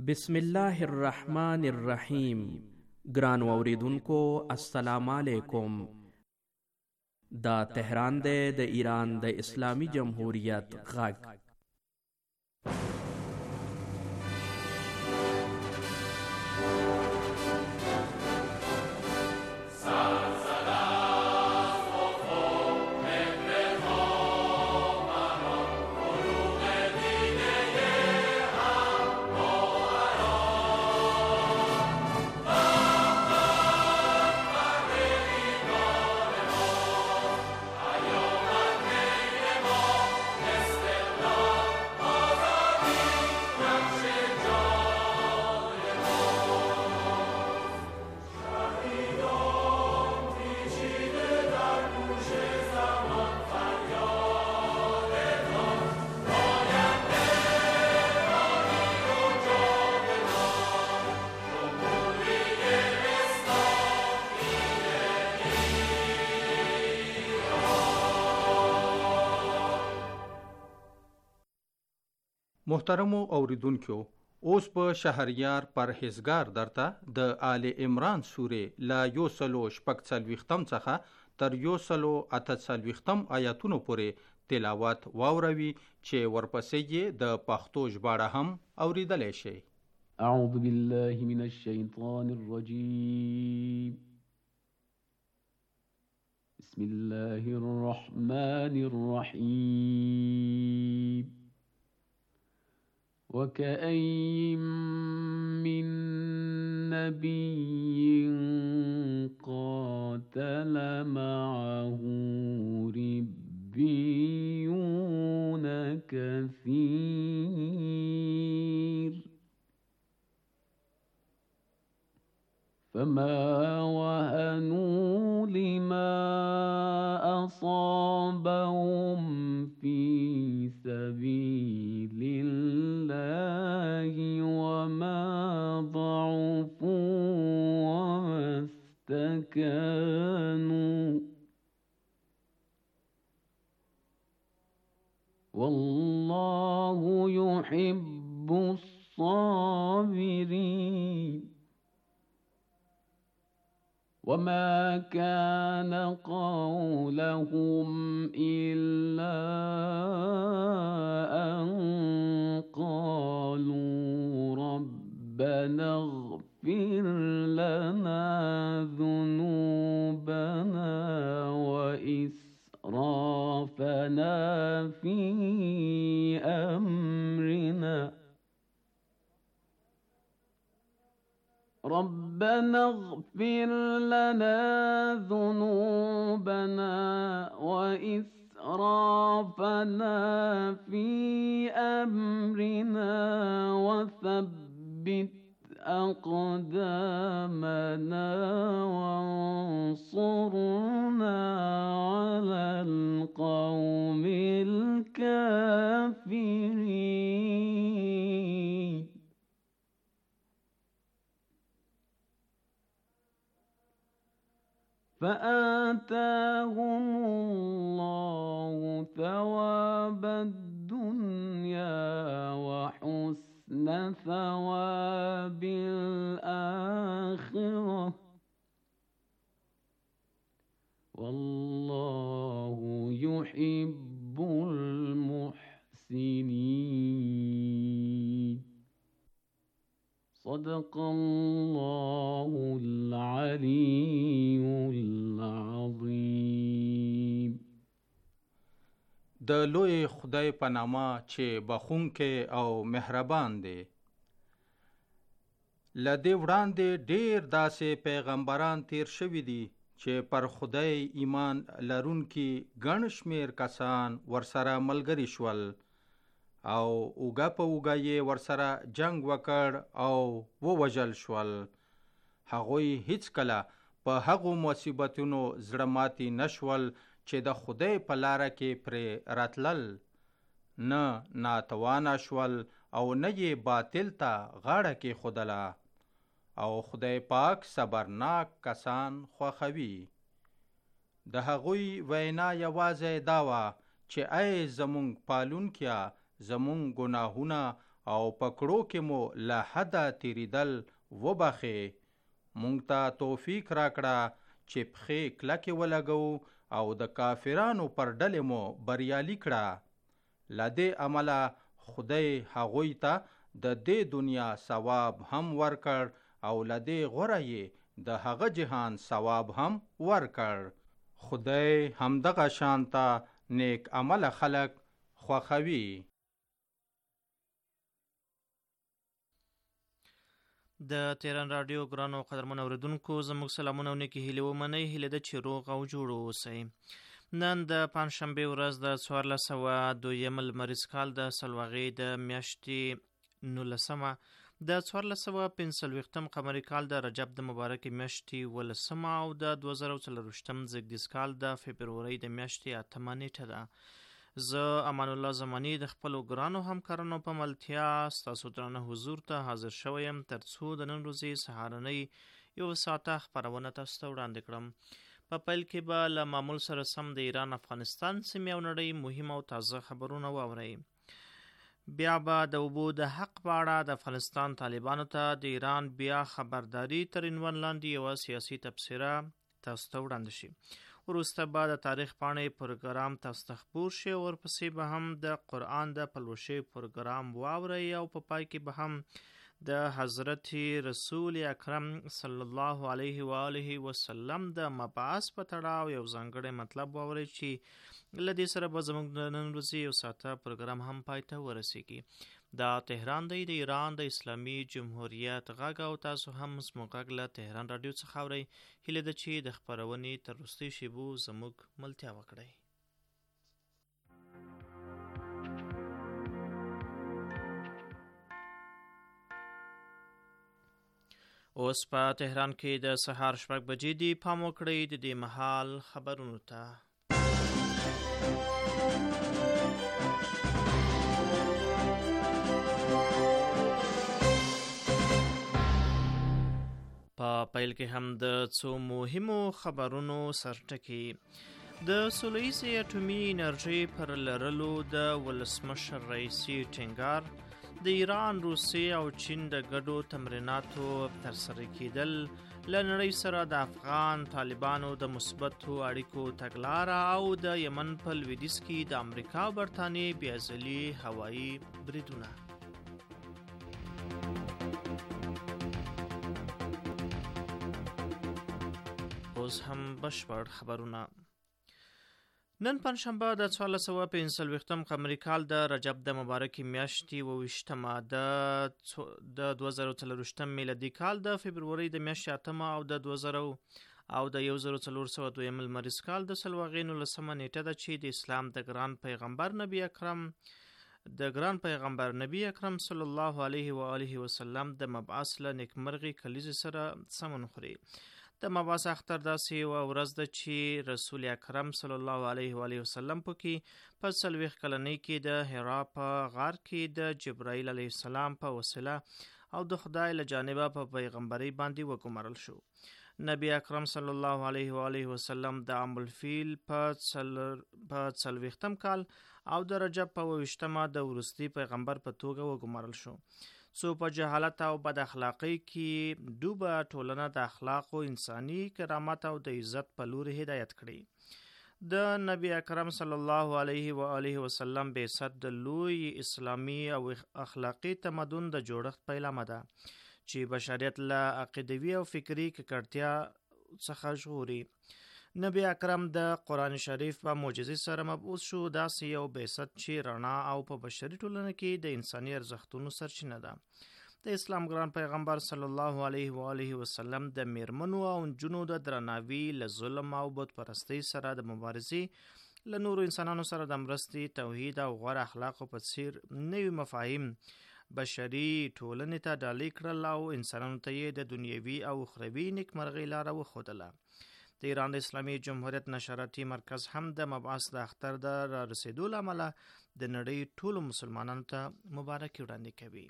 بسم الله الرحمن الرحیم. ګران اوریدونکو السلام علیکم. دا تهران دی د ایران د اسلامی جمهوریت غږ. محترمو اوریدونکو، اوس په شهریار پرهیزګار درته د آل عمران سورې لا 146 څخه تر 148 آیاتونو پورې تلاوت واوروي چې ورپسې یې د پښتو ژباړه هم اوریدلی شي. اعوذ بالله من الشیطان الرجیم. بسم الله الرحمن الرحیم. وكأين من نبي قاتل معه ربيون كثير فما وهنوا لما أصابهم في سبيل الله وما ضعفوا وما استكانوا والله يحب الصابرين. وما كان قولهم إلا أن قالوا ربنا اغفر لنا ذنوبنا وإسرافنا في أمرنا ربنا اغفر لنا ذنوبنا وإسرافنا في أمرنا وثبت أقدامنا وانصرنا على القوم الكافرين. فآتاهم الله ثواب الدنيا وحسن ثواب الآخرة والله يحب المحسنين. صدق الله العلي العظيم. د لوی خدای په نامه چې بخښونکی او مهربان دی. له دې وړاندې ډېر داسې پیغمبران تیر شوي دي چې پر خدای ایمان لرونکي ګڼ شمېر کسان ورسره ملګري شول او اوږه په اوږه یې ورسره جنگ وکړ او ووژل شول. هغوی هیڅکله په هغو مصیبتونو زړه ماتي نشول چې د خدای په لاره کې پرې راتلل، نه ناتوانه شول او نه یې باطل ته غاړه کېښودله. او خدای پاک صبرناک کسان خوښوي. د هغوی وینا یوازې دا وه چې ای زمونږ پالونکیا، زمونږ ګناهونه او پکړو کې مو له حده تیریدل وبخې. مونږ ته توفیق راکړه چې پښې کلکې ولګو او د کافرانو پر ډلې مو بریالي کړه. لدې عمله خدای هغوی ته د دې دنیا ثواب هم ورکړ او لدې غوره یې د هغه جهان ثواب هم ورکړ. خدای همدغه شانته نیک عمله خلق خوښوي. د تهران رادیو ګرانو قدرمنو اوریدونکو زموږ سلامونه او نیکې هیلې ومنئ. هیله ده چې روغ او جوړ اوسئ. نن د پنجشنبې ورځ د 1402 لمریز کال د سلواغې د میاشتې 19 د 1445 قمري کال د رجب د مبارکې میاشتې 18 او د 2024 زیږدیز کال د فبرورۍ د میاشتې 8 نیټه ده. زه امان الله زمانی د خپلو ګرانو همکارانو په ملتیا ستاسو درانه حضور ته حاضر شوی یم ترڅو د نن ورځې سهارنۍ یو ساعته خپرونه تاسو ته وړاندې کړم. په پیل کې به له معمول سره سم د ایران افغانستان سیمې او نړۍ مهم او تازه خبرونه واورئ. بیا به د اوبو د حق په اړه د افغانستان طالبانو ته د ایران بیا خبرداري تر عنوان لاندې یوه سیاسي تبصره تاسو ته وړاندې شي. وروسته به د تاریخ پاڼې پروګرام تاسو ته خپور شي. ورپسې به هم د قرآن د پلوشې پروګرام واورئ او په پای کې به هم د حضرت رسول اکرم صلی الله علیه و آله وسلم د مبعث په تړاو یو ځانګړی مطلب واورئ چې له دې سره به زموږ د نن ورځې یو ساعته پروګرام هم پای ته ورسیږي. دا تهران دی، د ایران د اسلامي جمهوریت غږ او تاسو هم زموږ غږ له تهران رادیو څخه اورئ. هیله ده چې د خپرونې تر وروستۍ شیبو زموږ ملتیا وکړئ. اوس په تهران کې د سهار 6 بجې دي. پام وکړئ د دې مهال خبرونو ته. په پیل کې هم د څو مهمو خبرونو سرټکی. د سولهییزې اټومي انرژۍ پر لرلو د ولسمشر رئیسي ټینګار، د ایران، روسیې او چین د ګډو تمریناتو ترسره کیدل، له نړۍ سره د افغان طالبانو د مثبتو اړیکو تګلاره او د یمن په لویدیځ کې د امریکا او برټانیې بېعزلي هوایي بریدونه. اوس هم بشپړ خبرونه. نن پنجشنبه د 1445 قمري کال د رجب د مبارکې میاشتې 28 د 2024 میلادي کال د فبرورۍ د میاشتې 8 او د 2000 او د 1402 لمریز کال د سلواغې 19 نیټه ده چې د اسلام د ګران پیغمبر نبی اکرم صلی الله علیه و آله وسلم د مبعث له نیکمرغي کلیزې سره سمون خوري. د مبعث اختر داسې یوه ورځ ده چې رسول اکرم صلی الله علیه و آله وسلم پکې په 40 کلنۍ کې د حرا په غار کې د جبرائیل علیه السلام په وسیله او د خدای له جانبه په پیغمبرۍ باندې وګمارل شو. نبی اکرم صلی الله علیه و آله وسلم د عام الفیل په 40 کال او د رجب په 28 د وروستي پیغمبر په توګه وګمارل شو. سو په جهالت او بد اخلاقی کې ډوبه ټولنه د اخلاق او انساني کرامت او د عزت په لور هدایت کړي. د نبی اکرم صلی الله علیه و آله وسلم بعثت د لوی اسلامی او اخلاقی تمدن د جوړښت پیلامه ده چې بشریت له عقیدوي او فکری ککړتیا څخه ژغوري. نبی اکرم د قرآن شریف په معجزې سره مبعوث شو. داسې یو بعثت چې رڼا او په بشري ټولنه کې د انساني ارزښتونو سرچینه ده. د اسلام ګران پیغمبر صلی الله علیه و آله وسلم د میرمنو او نجونو د درناوي، له ظلم او بت پرستۍ سره د مبارزې، له نورو انسانانو سره د مرستې، توحید او غوره اخلاقو په څیر نوي مفاهیم بشري ټولنې ته ډالۍ کړل او انسانانو ته یې د دنیوي او اخروي نیکمرغۍ لاره وښودله. د ایران د اسلامي جمهوریت نشراتي مرکز هم د مبعث د اختر د رارسېدو له امله د نړۍ ټولو مسلمانانو ته مبارکي وړاندې کوي.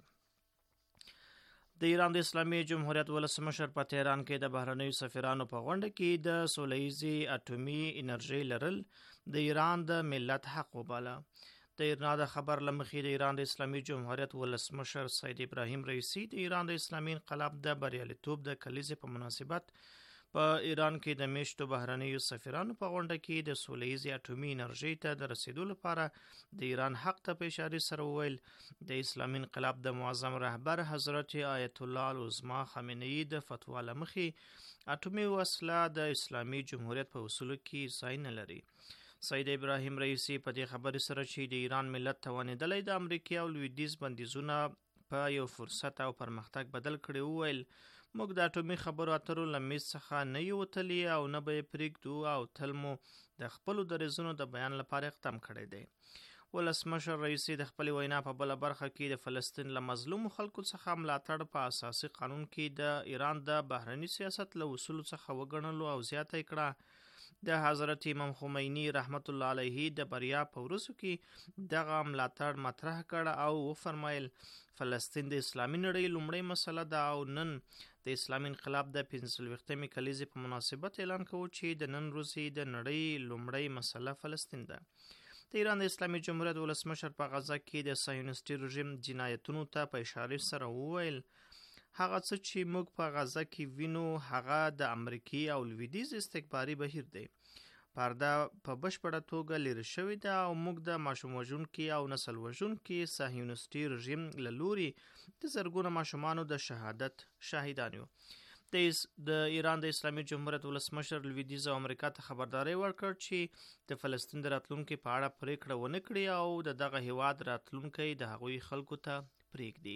د ایران د اسلامي جمهوریت ولسمشر په تهران کې د بهرنیو سفیرانو په غونډه کې د سولهییزې اټومي انرژۍ لرل د ایران د ملت حق وباله. د ایران د خبر لمخې د ایران د اسلامي جمهوریت ولسمشر سید ابراهیم رئیسی د ایران د اسلامي انقلاب د بریالیتوب د کلیزې په مناسبت په ایران کې د میشتو بهرنیو سفیرانو په غونډه کې د سولهییزې اټومي انرژۍ ته د رسیدو لپاره د ایران حق ته په اشارې سره وویل د اسلامي انقلاب د معظم رهبر حضرت آیت الله العظما خامنه‌ای د فتوا لمخې اټومي وسله د اسلامي جمهوریت په اصولو کې ځای نه لري. سید ابراهیم رئیسی په دې خبرې سره چې د ایران ملت توانېدلی د امریکا او لویدیځ بندیزونه په یو فرصت او پرمختګ بدل کړي وویل موږ د اټومي خبرو اترو له میز څخه نه یو وتلي او نه به یې پرېږدو او تل مو د خپلو دریځونو د بیان لپاره اقدام کړی دی. ولسمشر رئیسی د خپلې وینا په بله برخه کې د فلسطین له مظلومو خلکو څخه ملاتړ په اساسي قانون کې د ایران د بهرني سیاست له اصولو څخه وګڼلو او زیاته کړه د حضرت امام خمینی رحمت الله علیه د بریا په ورځو کې دغه ملاتړ مطرح کړ او وفرمایل فلسطین د اسلامي نړۍ لومړی مسله ده او نن د اسلامي انقلاب د 45مې کلیزې په مناسبت اعلان کوو چې د نن ورځې د نړۍ لومړی مسله فلسطین ده. د ایران د اسلامي جمهوریت ولسمشر په غزه کې د صهیونیستي رژیم جنایتونو ته په اشارې سره وویل هغه څه چې موږ په غزه کې وینو هغه د امریکای او لویدیځ استکباري بهیر دی. پرده په بشپړه توګه لرې شوې ده او موږ د ماشوم وژونکي او نسل وژونکي صهیونیستي رژیم له لوري د زرګونو ماشومانو د شهادت شاهدان یو. د ایران د اسلامي جمهوریت ولسمشر لویدیځ او امریکا ته خبرداری ورکړ چې د فلسطین د راتلونکي په اړه پریکړه ونه کړي او د دغه هیواد راتلونکی د هغوی خلکو ته پریږدي.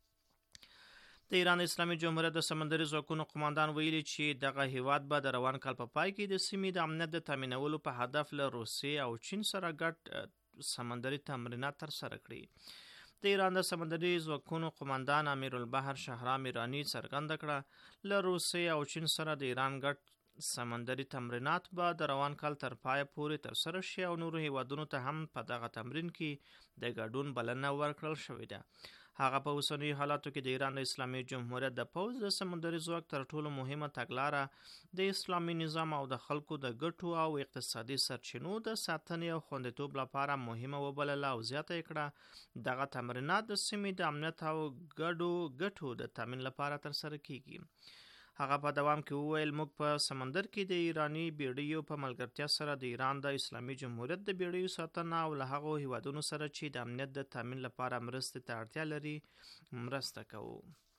د ایران اسلامي جمهوریت د سمندري ځواکونو قماندان ویلي چې دغه هیواد به د روان کال په پای کې د سیمې د امنیت د تامینولو په هدف له روسیې او چین سره ګډ سمندري تمرینات ترسره کړي. د ایران د سمندري ځواکونو قماندان امیر البحر شهرام ایرانی څرګنده کړه له روسیې او چین سره د ایران ګډ سمندري تمرینات به د روان کال تر پای پورې ترسره شي او نورو هیوادونو ته هم په دغه تمرین کې د ګډون بلنه ورکړل شوې ده. هغه په اوسنیو حالاتو کې د ایران د اسلامي جمهوریت د پوځ د سمندري ځواک تر ټولو مهمه تګلاره د اسلامي نظام او د خلکو د ګټو او اقتصادي سرچینو د ساتنې او خوندیتوب لپاره مهمه وبلله او زیاته کړه دغه تمرینات د سیمې د امنیت او ګټو د تامین لپاره ترسره کیږي. هغه په دوام کې وویل موږ په سمندر کې د ایرانی بیړیو په ملګرتیا سره د ایران د اسلامي جمهوریت د بیړیو ساتنه او له هغو هیوادونو سره چې د امنیت د تامین لپاره مرستې ته اړتیا لري مرسته کوو.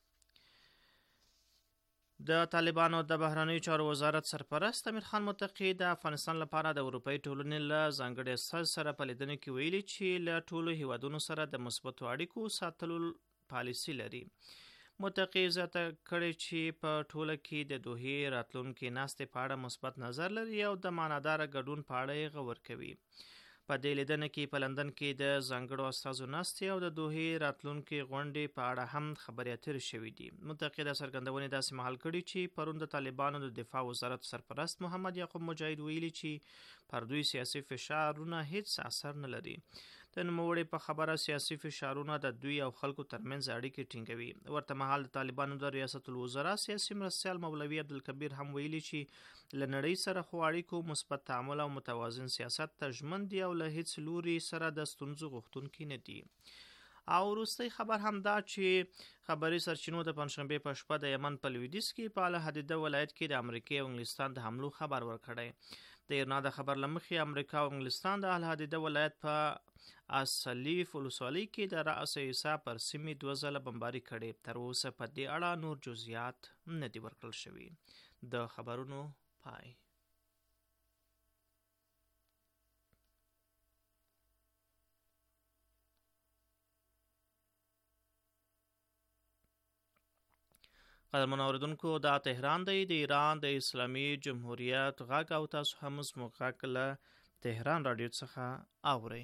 د طالبانو د بهرنیو چارو وزارت سرپرست امیر خان متقی د افغانستان لپاره د اروپאי ټولنې له ځانګړي استازي سره په لیدنه کې ویلي چې له ټولو هیوادونو سره د مثبتو اړیکو ساتلو پالیسي لري. متقی زیاته کړې چې په ټوله کې د دوحې راتلونکي ناستې په اړه مثبت نظر لري او د معناداره ګډون په اړه یې غور کوي. په دې لیدنه کې په لندن کې د ځانګړو استازو ناستې او د دوحې راتلونکي غونډې په اړه هم خبرې اترې شوې دي. متقی د څرګندونې داسې مهال کړي چې پرون د طالبانو د دفاع وزارت سرپرست محمد یعقوب مجاهد ویلي چې پر دوی سیاسي فشارونه هیڅ اثر نه لري. د نوموړي په خبره سیاسي فشارونه د دوی او خلکو ترمنځ اړیکې ټینګوي. ورته مهال د طالبانو د ریاست الوزرا سیاسي مرستیال مولوي عبدالکبیر هم ویلي چې له نړۍ سره خو اړیکو مثبت تعامل او متوازن سیاست ته ژمن دي او له هیڅ لوري سره د ستونزو غوښتونکي نه دي. او وروستی خبر هم دا چې خبري سرچینو د پنځشنبه په شپه د یمن په لویدیځ کې په الحدیده ولایت کې د امریکا او انګلستان د حملو خبر ورکړی. د ایرنا د خبر لمخې امریکا او انګلستان د الحدیده ولایت په اسلیف ولسوالۍ کې د رأس عیسی پر سیمې 2 ځله بمباري کړې. تر اوسه په دې اړه نور جزئیات نه دي ورکړل شوي. د خبرونو پای. قدرمن اوریدونکو دا تهران دی د ایران د اسلامي جمهوریت غږ او تاسو هم زموږ غږ له تهران رادیو څخه اورئ.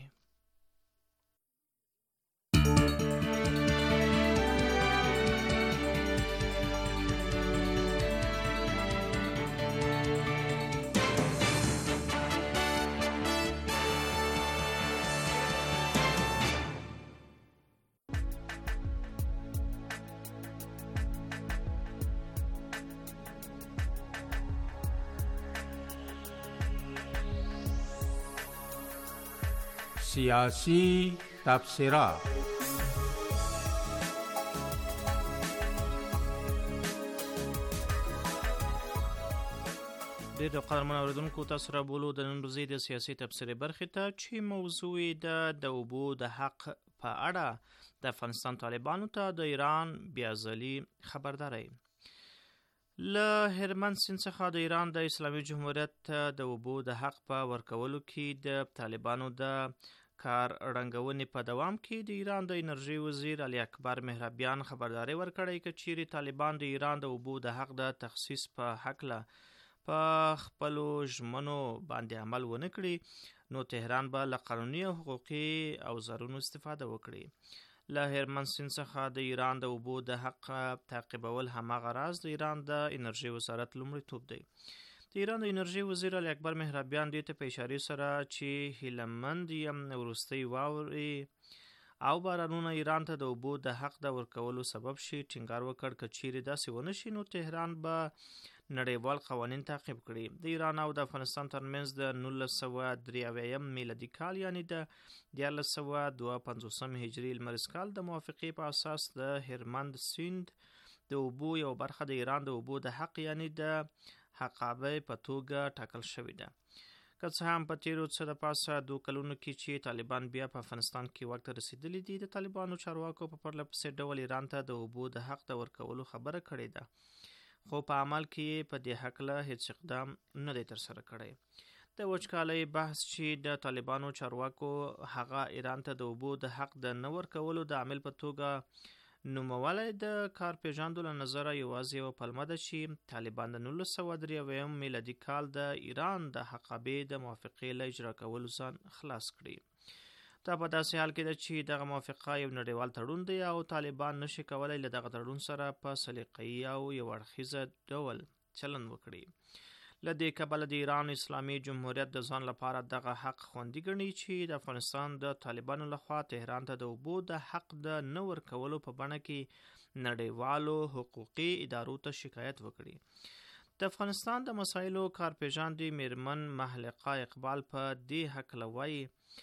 سیاسی تبصره. د قدرمن اوریدونکو تاسو را بولو د نن ورځې د سیاسي تبصرې برخې ته چې موضوع یې د اوبو د حق په اړه د افغانستان طالبانو ته د ایران بیازلي خبرداری. له هرمند سیند څخه د ایران د اسلامي جمهوریت ته د اوبو د حق په ورکولو کې د طالبانو د کار رنګونې په دوام کې د ایران د انرژي وزیر علي اکبر مهربیان خبرداری ورکړی که چیرې طالبان د ایران د اوبو د حق د تخصیص په هکله په خپلو ژمنو باندې عمل ونه کړي نو تهران به له قانوني او حقوقي اوزارونو استفاده وکړي. له هرمند سیند څخه د ایران د اوبو د حق تعقیبول هماغه راز د ایران د انرژي وزارت لومړیتوب دی. د ایران د انرژي وزیر علي اکبر مهربیان دې ته په اشارې سره چې هیلهمند یم وروستۍ واورې او بارانونه ایران ته د اوبو د حق د ورکولو سبب شي ټینګار وکړ که چیرې داسې ونه شي نو تهران به نړیوال قوانین تعقیب کړي. د ایران او د افغانستان ترمنځ د 1993 میلادي کال یعنی د 1352 هجري لمریز کال د موافقې په اساس د هرمند سیند د اوبو یو برخه د ایران د اوبو د حق یعنی د حقابه په توګه ټاکل شوې ده. که څه هم په تیرو څه د پاسه 2 کلونو کې چې طالبان بیا په افغانستان کې واک ته رسیدلی دي د طالبانو چارواکو په پرله پسې ډول ایران ته د اوبو د حق د ورکولو خبره کړې ده خو په عمل کې په دې حقله هیڅ اقدام نه دی ترسره کړی. د وچکالۍ بحث چې د طالبانو چارواکو هغه ایران ته د اوبو د حق د نه ورکولو د عامل په توګه نومولی د کارپېژاندو له نظره یوازې یوه پلمه ده چې طالبان د 1993 میلادي کال د ایران د حقابې د موافقې له اجرا کولو ځان خلاص کړي. دا په داسې حال کې ده چې دغه موافقه یو نړیوال تړون دی او طالبان نشي کولی له دغه تړون سره په سلیقه‌ایي او یو اړخیزه ډول چلند وکړي. له دې کبله د ایران اسلامي جمهوریت د ځان لپاره دغه حق خوندي ګڼي چې د افغانستان د طالبانو لخوا تهران ته د اوبو د حق د نه ورکولو په بڼه کې نړیوالو حقوقي ادارو ته شکایت وکړي. د افغانستان د مسایلو کارپېژاندې میرمن محلقه اقبال په دې هکله وایي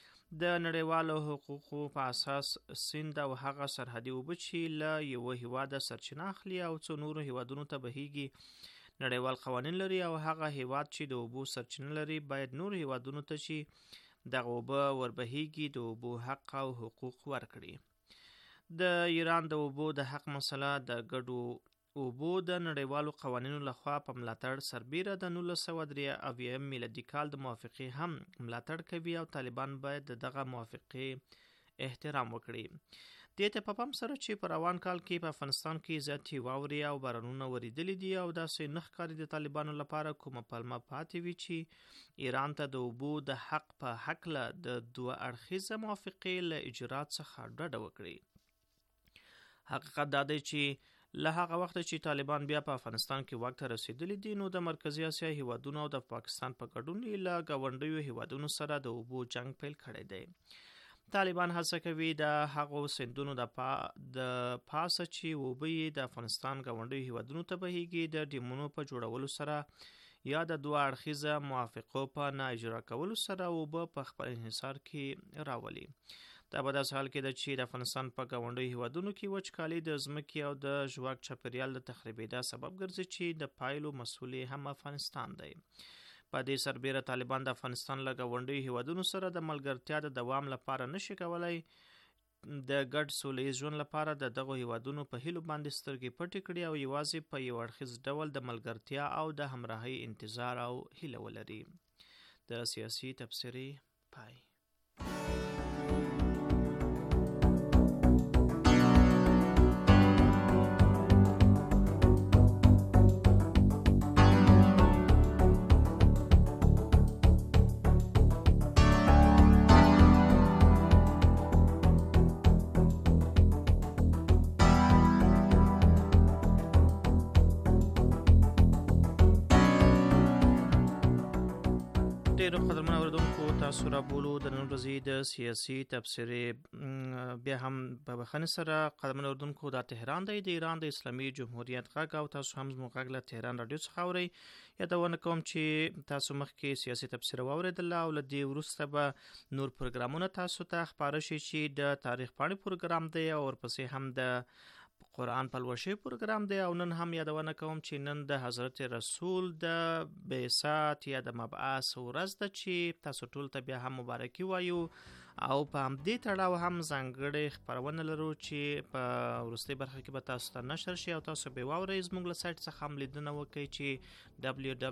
د نړیوالو حقوقو په اساس سیند او هغه سرحدي اوبه چې له یوه هیواده سرچینه اخلي او څو نورو هیوادونو ته بهیږي نړیوال قوانین لري او هغه هیواد چې د اوبو سرچینه لري باید نور هیوادونو ته چې دغه اوبه وربهیږي د اوبو حق او حقوق ورکړي. د ایران د اوبو د حق مسله د ګډو اوبو د نړیوالو قوانینو لخوا په ملاتړ سربیره د 1993 میلادي کال د موافقې هم ملاتړ کوي او طالبان باید دغه موافقې احترام وکړي. دې ته په پام سره چې په روان کال کې په افغانستان کې زیاتې واورې او بارانونه وریدلي دي او داسې نه ښکاري د طالبانو لپاره کومه پلمه پاتې وي چې ایران ته د اوبو د حق په هکله د 2 اړخیزه موافقې له اجرا څخه ډډه وکړي. حقیقت دا دی چې له هغه وخت چې طالبان بیا په افغانستان کې واک ته رسیدلي دي نو د مرکزي اسیا هیوادونو او د پاکستان په ګډون له ګاونډیو هیوادونو سره د اوبو جنگ پیل کړی دی. طالبان هڅه کوي د هغو سیندونو د پاسه چې اوبه یې د افغانستان ګاونډیو هیوادونو ته بهیږي د ډیمونو په جوړولو سره یا د 2 اړخیزه موافقو په نه اجرا کولو سره اوبه په خپل انحصار کې راولي. دا په داسې حال کې ده چې د افغانستان په ګاونډیو هیوادونو کې وچکالي د ځمکې او د ژواک چاپیریال د تخریبېدا سبب ګرځي چې د پایلو مسؤل هم افغانستان دی. په دې سربیره طالبان د افغانستان له ګاونډیو هیوادونو سره د ملګرتیا د دوام لپاره نشي کولای د ګډ سولیز ژوند لپاره د دغو هیوادونو په هیلو باندې سترګې پټې کړي او یوازې په یو اړخیز ډول د ملګرتیا او د همراهۍ انتظار او هیله ولري. د سیاسي تبصرې پای. ډیرو قدرمنو اوریدونکو تاسو را بولو د نن ورځې د سیاسي تبصرې بیا هم په بخښنې سره قدرمن اردوونکو دا تهران دی د ایران د اسلامي جمهوریت غږ او تاسو هم زموږ غږ له تهران راډیو څخه اورئ. یادونه کوم چې تاسو مخکې سیاسي تبصره واورېدله او له دې وروسته به نور پروګرامونه تاسو ته خپاره شي چې د تاریخ پاڼې پروګرام دی او ورپسې هم د قرآن پلوشي پروګرام دی او نن هم یادونه کوم چې نن د حضرت رسول د بعثت یا د مبعث ورځ ده چې تاسو ټول ته بیا هم مبارکي وایو او په همدې تړاو هم ځانګړې خپرونه لرو چې په وروستۍ برخه کې به تاسو ته نشر شي او تاسو به واورئ زموږ له سایټ څخه هم لیدنه وکړئ چې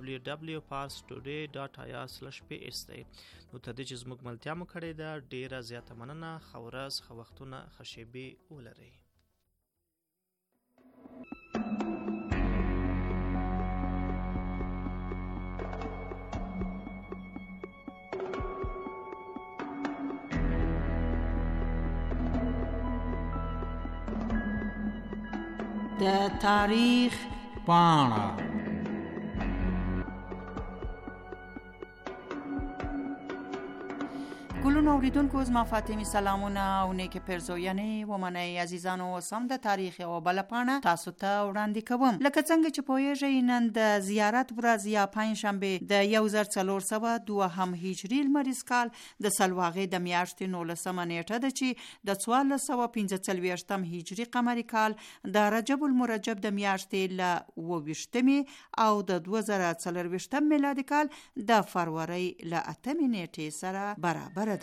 www.parstoday.ir/ps دی. نو تر دې چې زموږ ملتیا مو کړې ده ډیره زیاته مننه. ښه ورځ، ښه وختونه، ښه شیبې ولرئ. د تاریخ پاڼه ګلونو اوریدونکو زما فاطمه سلامونه او نیکه پرزوینې ومنئ عزیزانو. سم د تاریخ او بل پاڼه تاسو ته وړاندې کوم. لکه څنګه چې پوهیږئ نن د زیارت ورځ یا پنځشنبه د 1402 هجری لمریز کال د سلواغې د میاشتې 19 نیټه ده چې د 1445 هجری قمری کال د رجب المرجب د میاشتې ل 22 او د 2024 میلادي کال د فروری ل 8 نیټې سره برابر ده.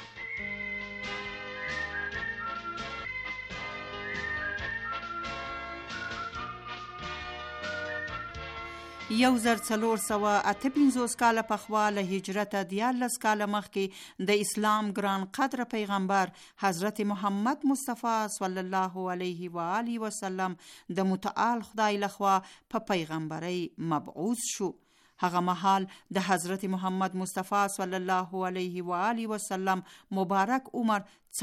1458 کاله پخوا له هجرت 14 کاله مخکې د اسلام ګران قدر پیغمبر حضرت محمد مصطفی صلی الله علیه و آله وسلم د متعال خدای لخوا په پیغمبري مبعوث شو. هغه مهال د حضرت محمد مصطفی صلی الله علیه و آله وسلم مبارک عمر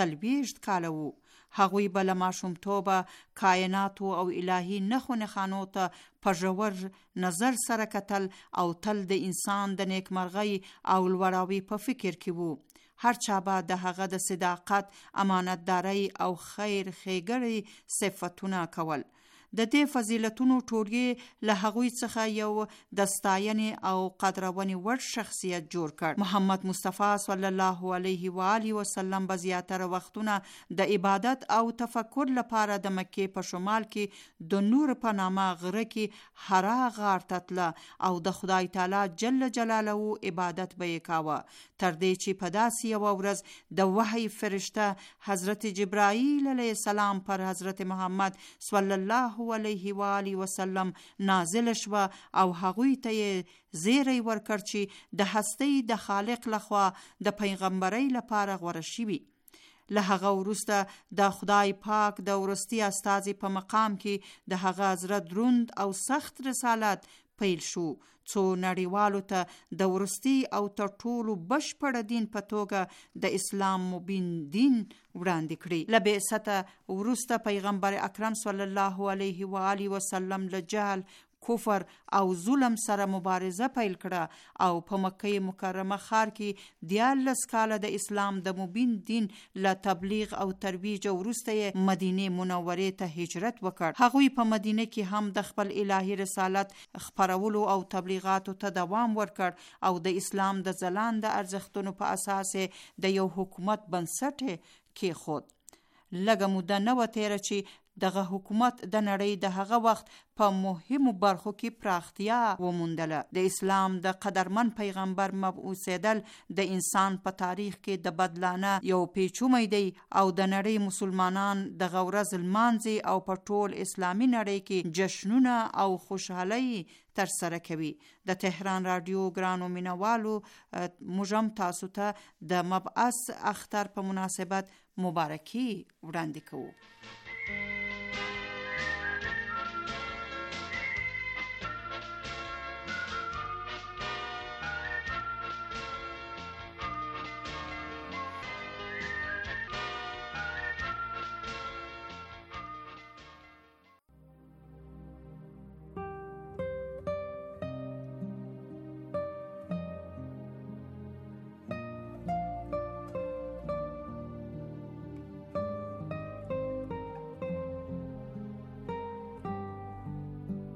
40 کاله وو. هغوی به له ماشومتوبه کائناتو او الهی نښو نښانو ته په ژور نظر سره کتل او تل د انسان د نیکمرغۍ او لوړاوي په فکر کې وو. هر چا به د هغه د صداقت، امانتدارۍ او خیر ښېګړې صفتونه کول. د دې فضیلتونو ټولګي له هغوی څخه یو د ستاینې او قدرونې وړ شخصیت جوړ کړ. محمد مصطفی صلی الله علیه و آله وسلم به زیاتره وختونه د عبادت او تفکر لپاره د مکې په شمال کې د نور په نامه غره کې حرا غار ته تله او د خدای تعالی جل جلاله عبادت به یې کاوه، تر دې چې په داسې یوه ورځ د وحی فرشته حضرت جبرائیل علیه السلام پر حضرت محمد صلی الله علیه و آله وسلم نازل شوه او هغوی ته زیری ورکړ چې د هستی د خالق لخوا د پیغمبرۍ لپاره غوره شوي. له هغه وروسته د خدای پاک د ورستی استازي په مقام کې د هغه حضرت دروند او سخت رسالت پیل شو، څو نړیوالو ته د ورستی او تر ټولو بشپړ دین په توګه د اسلام مبین دین وړاندې کړي. له بعثته وروسته پیغمبر اکرم صلی الله علیه و آله وسلم له جهل، کفر او ظلم سره مبارزه پیل کړه او په مکه مکرمه ښار کې 14 کاله د اسلام د مبین دین له تبلیغ او ترویج وروسته مدینه منورې ته هجرت وکړ. هغوی په مدینه کې هم د خپل الهي رسالت خپرولو او تبلیغاتو ته دوام ورکړ او د اسلام د ځلانده ارزښتونو په اساس د یو حکومت بنسټ کېښود. لږه موده نه وه تېره چې دغه حکومت د نړۍ د هغه وخت په مهمو برخو کې پراختیا وموندله. د اسلام د قدرمن پیغمبر مبعوثېدل د انسان په تاریخ کې د بدلانه یو پیچومی دی او د نړۍ مسلمانان دغه ورځ لمانځي او په ټول اسلامي نړۍ کې جشنونه او خوشحالۍ تر سره کوي. د تهران رادیو ګرانو مینوالو موږ هم تاسو ته د مبعث اختر په مناسبت مبارکي وړاندې کوو.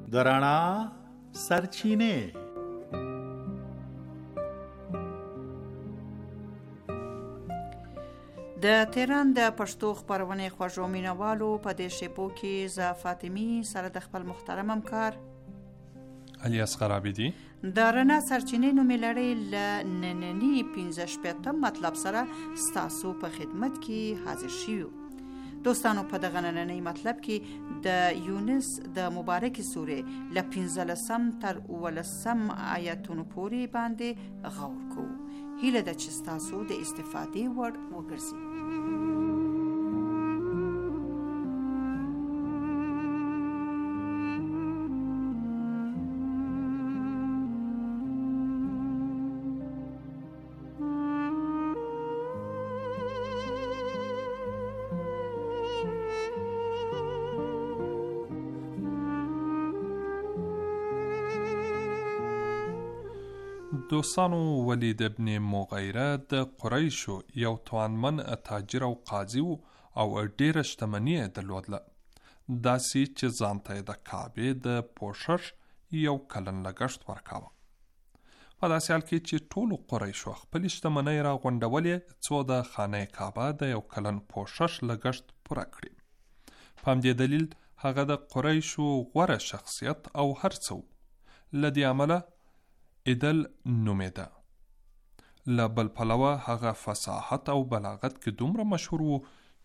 د رڼا سرچینې. د تهران د پښتو خپرونې خوږو مینوالو په دې شیبو کې ز فاطمی سره د خپل محترم همکار علي اصغر عابدي د رڼا سرچینې نومې لړۍ له ننني 15 مطلب سره ستاسو په خدمت کې حاضر شیو. دوستانو په دغه نننی مطلب کې د یونس د مبارک سورې له 15 تر 19 آیاتونو پورې باندې غور کوو. هیله ده چې ستاسو د استفادې وړ وګرځي. دوستانو، ولید ابن مغیره د قریشو یو توانمن تاجر او قاضي و او ډیره شتمني یې درلودله. داسې چې ځان ته یې د کعبې د پوښښ یو کلن لګښت ورکاوه. په داسې حال کې چې ټولو قریشو خپلې شتمنۍ راغونډولې څو د خانه کعبه د یو کلن پوښښ لګښت پوره کړي. په همدې دلیل هغه د قریشو غوره شخصیت او هر څه و. له دې امله ایدل نومېده. له بل پلوه هغه فصاحت او بلاغت کې دومره مشهور و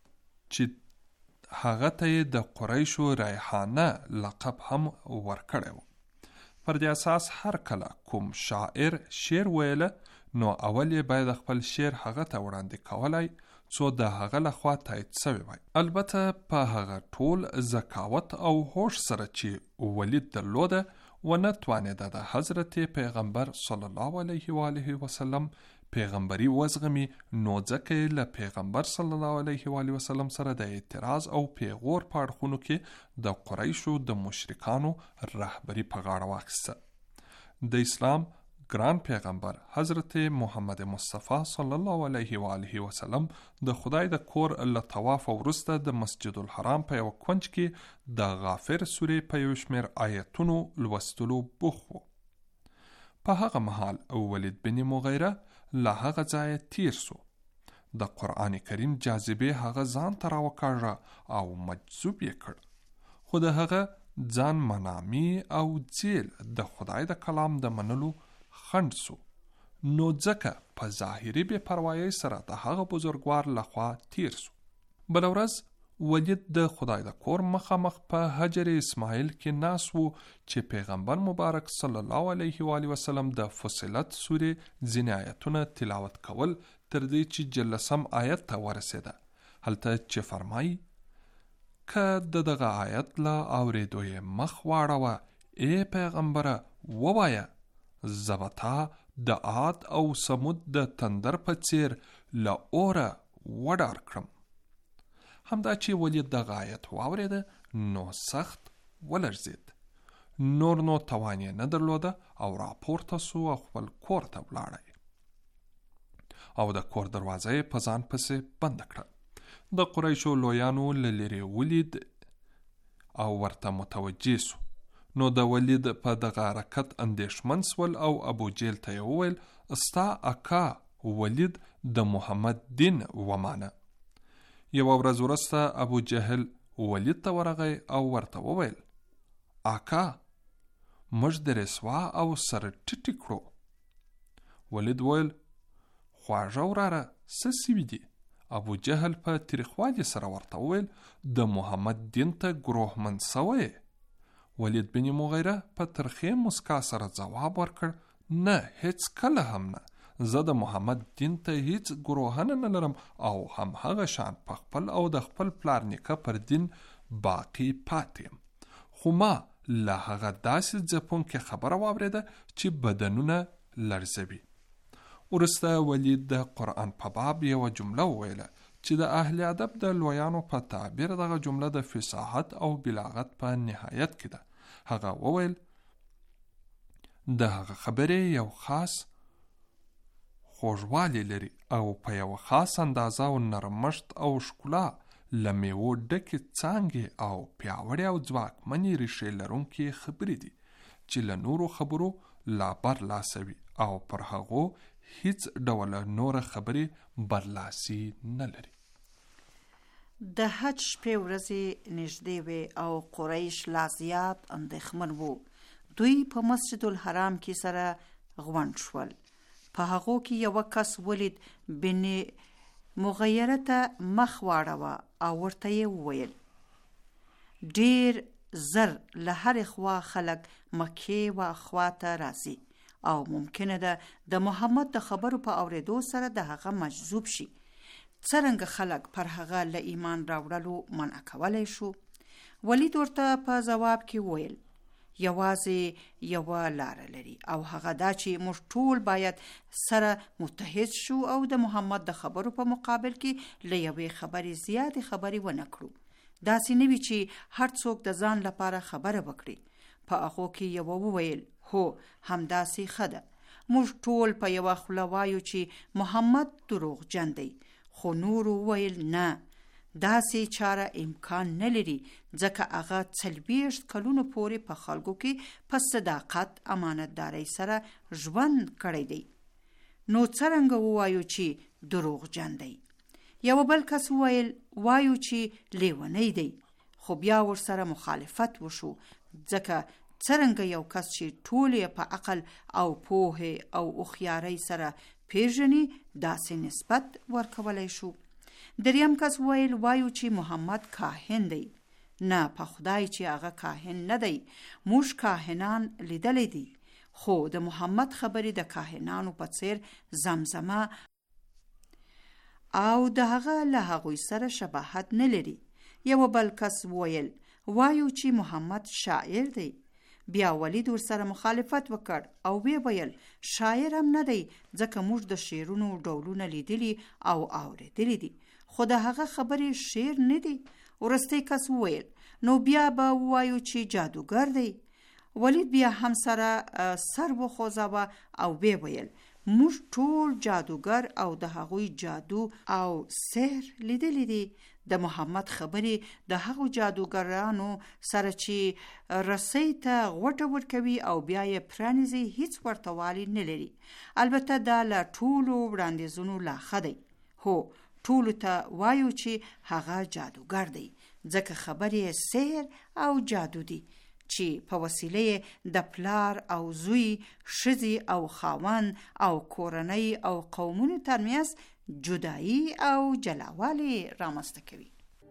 چې هغه ته یې د قریشو ریحانه لقب هم ورکړی و. پر دې اساس هر کله کوم شاعر شعر ویله نو اول یې باید خپل شعر هغه ته وړاندې کولای څو د هغه لخوا تایید سوی وای. البته په هغه ټول ذکاوت او هوش سره چې ولید درلوده و نه توانیده د حضرت پیغمبر صلی الله علیه و آله و سلم پیغمبري وزغمي، نو ځکه له پیغمبر صلی الله علیه و آله و سلم سره د اعتراض او پیغور په اړخونو کې د قریشو د مشرکانو رهبري په غاړه واخیسته. د اسلام ګران پیغمبر حضرت محمد مصطفی صلی الله علیه و آله و سلم د خدای د کور له طواف وروسته د مسجد الحرام په یو کونج کې د غافر سورې په یو شمېر آیتونو لوستلو بوخت و. په هغه مهال ولید بن مغیره له هغه ځایه تیر سو. د قرآن کریم جاذبې هغه ځان ته راوکاږه او مجذوب یې کړ. خو د هغه ځان منامي او ځیل د خدای د کلام د منلو خند سو، نو ځکه په ظاهري بې پروایۍ سره د هغه بزرګوار لخوا تیر سو. بله ورځ ولید د خدای د کور مخامخ په حجر اسماعیل کې ناست و چې پیغمبر مبارک صلی الله علیه و آله وسلم د فصلت سورې ځینې آیتونه تلاوت کول تر دې چې 14 آیت ته ورسېده. هلته چې فرمایي که د دغه آیت له اورېدو یې مخ واړوه ای پیغمبره ووایه زبتا د عاد او سمود د تندر په څیر له اوره وډار کړم. همدا چې ولید دغه آیت واورېده نو سخت ولړزید. نور نو توان یې نه درلوده او راپورته سو او خپل کور ته ولاړی او د کور دروازه یې په ځان پسې بنده کړه. د قریشو لویانو له لرې ولید او ورته متوجه سو. نو د ولید په دغه حرکت اندیښمن سول او ابو جهل ته یې وویل ستا اکا ولید د محمد دین ومانه. یوه ورځ وروسته ابو جهل ولید ته ورغی او ورته وویل اکا موږ د رسوا او سر ټیټی کړو. ولید وویل خواږه وراره څه سوي دي؟ ابو جهل په تریخوالي سره ورته وویل د محمد دین ته ګروهمن سوی. ولید بن مغیره په ترخې مسکا سره ځواب ورکړ نه هیڅ کله هم نه. زه د محمد دین ته هیڅ ګروهنه نه لرم او هم هغه شان په خپل او د خپل پلار نیکه پر دین باقی پاتیم. خو ما له هغه داسې ځپونکې خبره واورېده چې بدنونه لړزوي. وروسته ولید د قرآن په باب یوه جمله وویله چې د اهل ادب د لویانو په تعبیر دغه جمله د فصاحت او بلاغت په نهایت کې ده. هغه وویل د هغه خبرې یو خاص خوږوالی لري او په یو خاص اندازه او نرمښت او ښکلا له میوو ډکې څانګې او پیاوړې او ځواکمنې ریښې لرونکې خبرې دي چې له نورو خبرو لا برلاسه وي او پر هغو هیڅ ډول نوره خبرې برلاسي نه لري. د حج شپې ورځې نږدې وې او قریش لا زیات اندېښمن وو. دوی په مسجد الحرام کې سره غونډ شول. په هغو کې یوه کس ولید بن مغیره ته مخ واړوه او ورته یې وویل ډیر زر له هرې خوا خلک مکې و خواته راځي او ممکنه ده د محمد د خبرو په اورېدو سره د هغه مجذوب شي. څرنګه خلک پر هغه له ایمان راوړلو منع کولی شو؟ ولید ورته په ځواب کې وویل یوازې یوه لاره لري او هغه دا چې موږ ټول باید سره متحد شو او د محمد د خبرو په مقابل کې له یوې خبرې زیاتې خبرې ونه کړو. داسې نه وي چې هر څوک د ځان لپاره خبره وکړي. په هغو کې یوه وویل هو همداسې ښه ده. موږ ټول په یوه خوله وایو چې محمد دروغجن دی، خو نورو وویل نه، داسې چاره امکان نه لري ځکه هغه 40 کلونو پورې په خلکو کې په صداقت امانتدارۍ سره ژوند کړی دی. نو څرنګه ووایو چې دروغجن دی؟ یو بل کس وویل وایو چې لیونی دی، خو بیا ورسره مخالفت وشو ځکه څرنګه یو کس چې ټول په عقل او پوهه او هوښیارۍ سره پیژني داسې نسبت ورکولی شو. دریم کس ویل وایو چې محمد کاهن دی. نه په خدای چې هغه کاهن نه دی، موږ کاهنان لیدلی دي، خو د محمد خبرې د کاهنانو په څیر زمزمه او د هغه له هغوی سره شباهت نه لري. یو بل کس ویل وایو چې محمد شاعر دی. بیا ولید ورسره مخالفت وکړ او ویل شاعر هم نه دی ځکه موږ د شعرونو ډولونه لیدلی او اوریدلی دي، خو د هغه خبرې شعر نه دی. ورستی کس ویل نو بیا به وایو چې جادوګر دی. ولید بیا هم سره سر وخوځاوه او ویل موږ ټول جادوګر او د هغوی جادو او سحر لیدلی دي. د محمد خبرې د هغو جادوګرانو سره چې رسۍ ته غوټه ورکوي او بیا یې پرانیزي هیڅ ورته والی نه لري. البته دا له ټولو وړاندیزونو لا ښه دی. هو ټولو ته وایو چې هغه جادوګر دی ځکه خبرې سحر او جادو دي چې په وسیله د پلار او زوی، ښځې او خاوند او کورنۍ او قومونو ترمنځ جدایی او جلاوالی رامنځته کوي.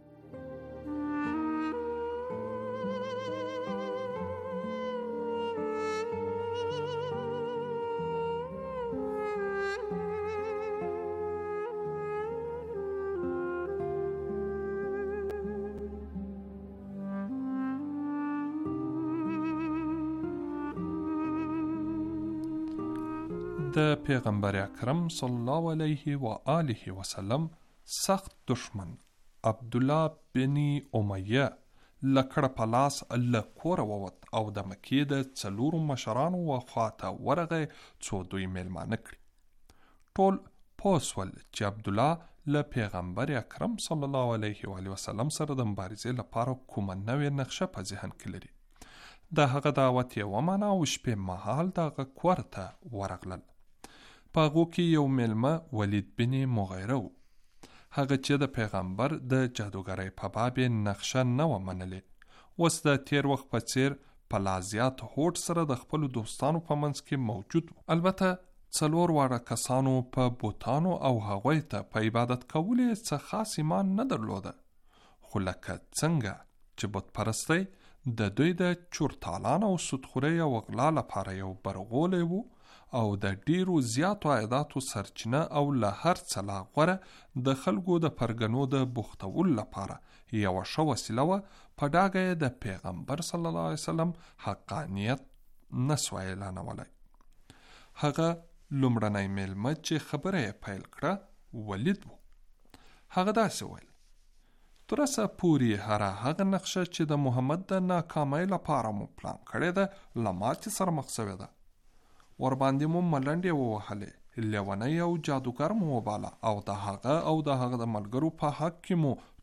د پیغمبر اکرم صلی الله علیه و آله وسلم سخت دشمن عبدالله بن امیه لکړه په لاس له کوره ووت او د مکې د 4 مشرانو خواته ورغی څو دوی میلمانه کړي. ټول پوه شول چې عبدالله له پیغمبر اکرم صلی الله علیه و آله وسلم سره د مبارزې لپاره کومه نوې نقشه په ذهن کې لري. د هغه دعوت یې ومنه او شپې مهال د هغه کور ته ورغلل. په هغو کې یو میلمه ولید بن مغیره و. هغه چې د پیغمبر د جادوګرۍ په باب نقشه نه و منلې، اوس د تیر وخت په څیر په لا زیات هوډ سره د خپلو دوستانو په منځ کې موجود و. البته 4 واړه کسانو په بوتانو او هغوی ته په عبادت کولو څه خاص ایمان نه درلوده، خو لکه څنګه چې بت پرستی د دوی د چورتالان او سودخورۍ او غلا لپاره یو برغولی و او د ډیرو زیاتو عایداتو سرچینه او له هر څه لا غوره د خلکو د پرګنو د بوختولو لپاره یوه ښه وسیله وه، په ډاګه یې د پیغمبر صلی الله علیه وسلم حقانیت نسوای اعلانولی. هغه لومړنی میلمه چې خبره یې پیل کړه ولید و. هغه داسې ویل تر اوسه پورې هغه نقشه چې د محمد د ناکامۍ لپاره مو پلان کړې ده له ماتې سره مخ شوې ده. ورباندې مو ملنډې ووهلې، لیونی او جادوګر مو وباله او د هغه د ملګرو په حق کې مو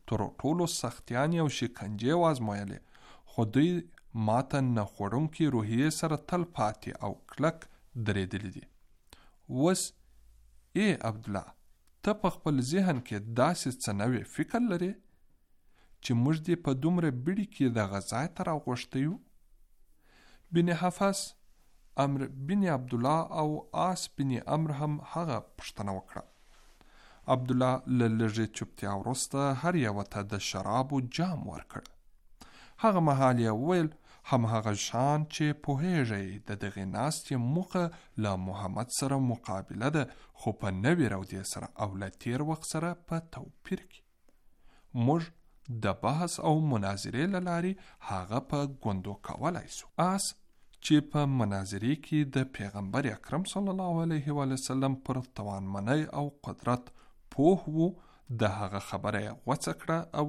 تر ټولو سختیانې او شکنجې وازمویلې، خو دوی ماته نه خوړونکي روحیې سره تل پاتې او کلک درېدلي دي. اوس ای عبدالله، ته په خپل ذهن کې داسې څه نوی فکر لرې چې موږ دې په دومره بیړي کې دغه ځای ته راغوښتی یو؟ بن حفص، امر بن عبدالله او آس بن امر هم هغه پوښتنه وکړه. عبدالله له لږې چوپتیا وروسته هر یوه ته د شرابو جام ورکړ. هغه مهال یې وویل همهغه شان چې پوهیږئ د دغې ناستې موخه له محمد سره مقابله ده، خو په نوې رودې سره او له تیر وخت سره په توپیر کې. موږ د بحث او مناظرې له لارې هغه په ګوندو کولای سو. آس چې په مناظرې کې د پیغمبر اکرم صلی الله علیه و سلم پر توانمنۍ او قدرت پوه وو، د هغه خبره یې غوڅه کړه او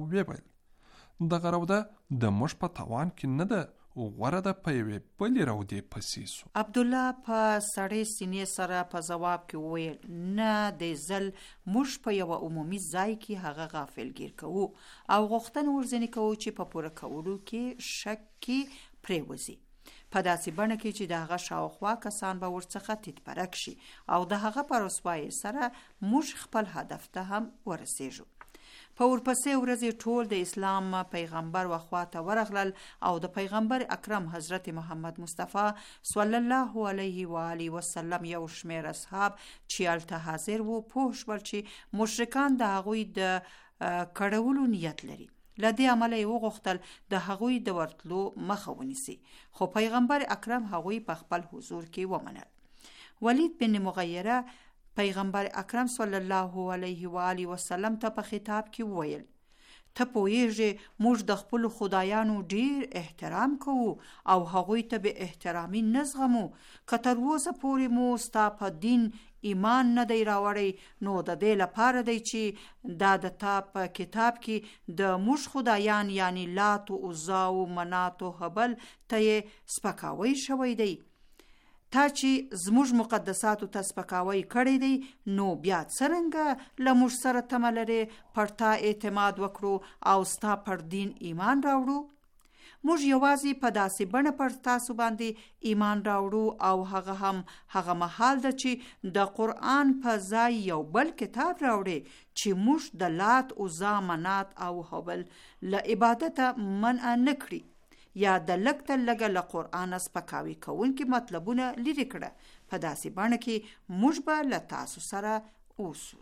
ویل دغه روده د موږ په توان کې نه ده، غوره ده په یوې بلې رودې پسې سو. عبدالله په سړې سینې سره په ځواب کې وویل نه، د ځل موږ په یوه عمومي ځای کې هغه غافلګیر کوو او غوښتنه ورځنې کوو چې په پوره کولو کې شک کې پرېوځي، په داسې بڼه کې چې د هغه شاوخوا کسان به ورڅخه تیتپرک شي او د هغه په رسوایۍ سره موږ خپل هدف ته هم ورسېږو. په ورپسې ورځې ټول د اسلام پیغمبر وخوا ته ورغلل او د پیغمبر اکرم حضرت محمد مصطفی صلی الله علیه و آله و سلم یو شمیر اصحاب چې هلته حاضر وو پوه شول چې مشرکان د هغوی د کړولو نیت لري. له دې امله یې وغوښتل د هغوی د ورتلو مخه ونیسي، خو پیغمبر اکرم هغوی په خپل حضور کې ومنل. ولید بن مغیره پیغمبر اکرم صلی الله علیه و آله و سلم ته په خطاب کې وویل ته پوهیږې موږ د خپل خدایانو ډیر احترام کوو او هغوی ته به احترامي نه زغمو، که تر اوسه پورې مو ستا په دین ایمان نه دی راوړی نو د دې لپاره دی چې دا د تا په کتاب کې د موږ خدایان یعنی لات و عزا و منات و هبل ته یې سپکاوی شوی دی. تا چې زموږ مقدساتو ته سپکاوی کړی دی نو بیا څرنګه له موږ سره تمه لرې پر تا اعتماد وکړو او ستا پر دین ایمان راوړو؟ موږ یوازې په داسې بڼه پر تاسو باندې ایمان راوړو او هغه هم هغه مهال ده چې د قرآن په ځای یو بل کتاب راوړي چې موږ د لات عزا منات او هبل له عبادته منع نه کړي یا د لږ تر لږه له قرآنه سپکاوي کوونکي مطلبونه لرې کړه. په داسې بڼه کې موږ به له تاسو سره اوسو.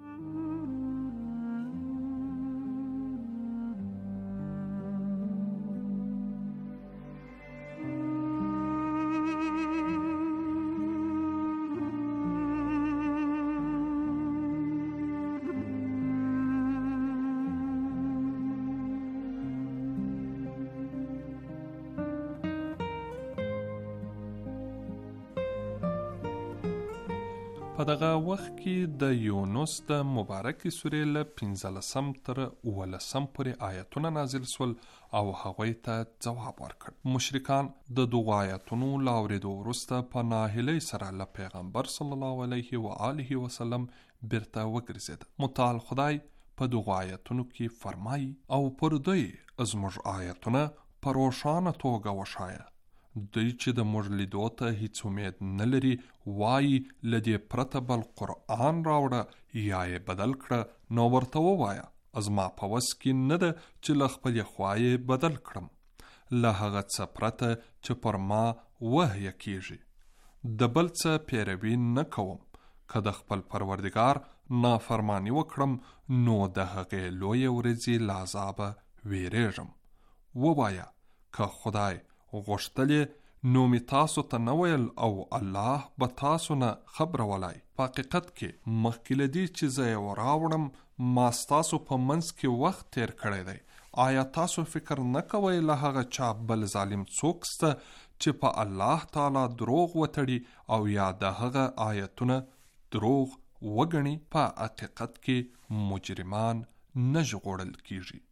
په دغه وخت کې د یونس د مبارکې سورې له 15 تر 19 پورې آیتونه نازل سول او هغوی ته ځواب ورکړ. مشرکان د دغو آیتونو له اورېدو وروسته په ناهیلۍ سره له پیغمبر صلی الله علیه و آله وسلم بیرته وګرځېد. متعال خدای په دغو آیتونو کې فرمایي او پر دوی زموږ آیتونه په روښانه توګه وښایه. دوی چې د موږ لیدو ته هیڅ امید نه لري وایي له دې پرته بل قرآن راوړه یا یې بدل کړه، نو ورته ووایه زما په وس کې نه ده چې له خپلې خوا یې بدل کړم له هغه څه پرته چې پر ما وحی کیږي. د بل څه پیروي نه کوم، که د خپل پروردگار نافرمانی وکړم نو د هغې لویې ورځې له عذابه ویریږم. ووایه که خدای غوښتلې نو می تاسو ته نه ویل او الله به تاسو نه خبرولای. په حقیقت کې مخکې له دې چې زه یې راوړم ما ستاسو په منځ کې وخت تیر کړی دی. آیا تاسو فکر نه کوئ له هغه چا بل ظالم څوک شته چې په الله تعالی دروغ وتړي او یا د هغه آیتونه دروغ وګڼي؟ په حقیقت کې مجرمان نه ژغورل کیږي.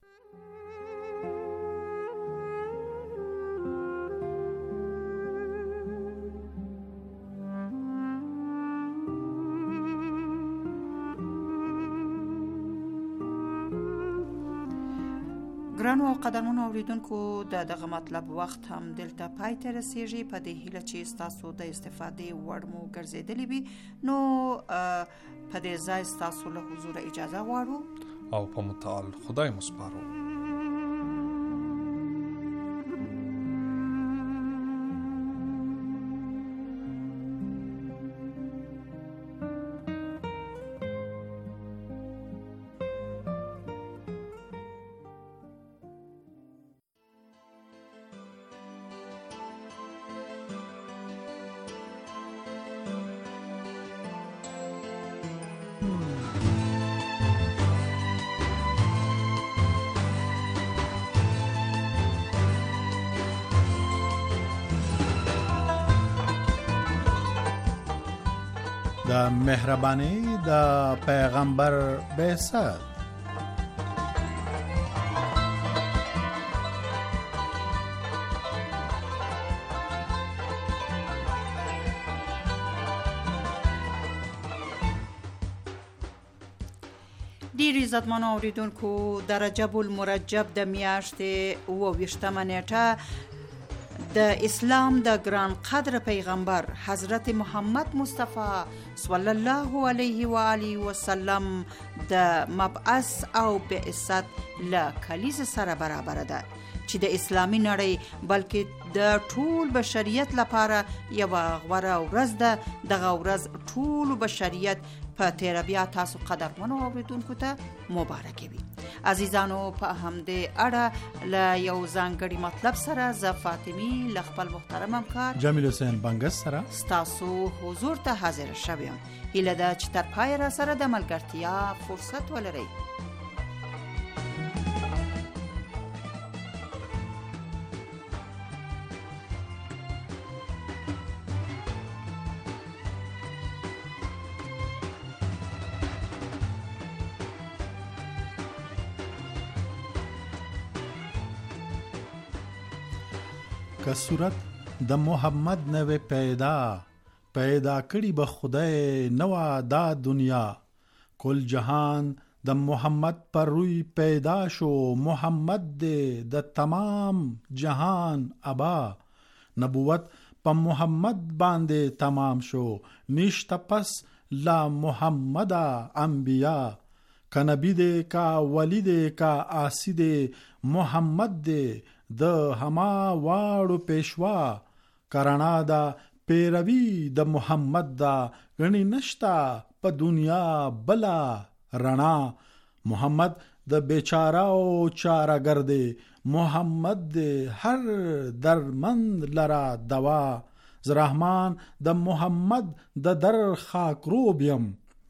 ګرانو او قدرمنو اوریدونکو دغه مطلب وخت هم دلته پای ته رسیږي. په دې هیله چې ستاسو د استفادې وړ مو ګرځېدلی وي، نو په دې ځای ستاسو له حضور اجازه غواړو او په متعال خدای مسپارو. د مهرباني د پیغمبر بعثت. ډیر عزتمن اوریدونکو، د رجب المرجب د میاشتې 28مه نیټه د اسلام د ګران قدر پیغمبر حضرت محمد مصطفی صلی الله علیه و آله وسلم د مبعث او بعثت له کلیزې سره برابر ده، چې د اسلامي نړۍ بلکې د ټول بشریت لپاره یوه غوره ورځ ده. دغه ورځ ټول بشریت په تیره بیا تاسو قدرمنو اوریدونکو ته مبارک وي. عزیزانو، په همدې اړه له یو ځانګړي مطلب سره زه فاطمی له خپل محترم همکار جمیل حسین بنګس سره ستاسو حضور ته حاضر شوم. هیله ده چې تر پای را سره د ملګرتیا فرصت ولرئ. که صورت د محمد نوې پیدا کړي به خدای نوا دا دنیا. کل جهان د محمد پر روی پیدا شو، محمد دې د تمام جهان ابا. نبوت په محمد باندې تمام شو، نشته پس لا محمد انبیا. که نبی دې کا ولی دې کا آسی دې محمد دې د هما واړو پیشوا. کرانا دا پیروی د محمد دا غنی نشتا په دنیا بلا رڼا. محمد د بیچاره او چارهګر دی، محمد دی هر درمند لرا دوا. زرحمان د محمد د در خاک روبیم،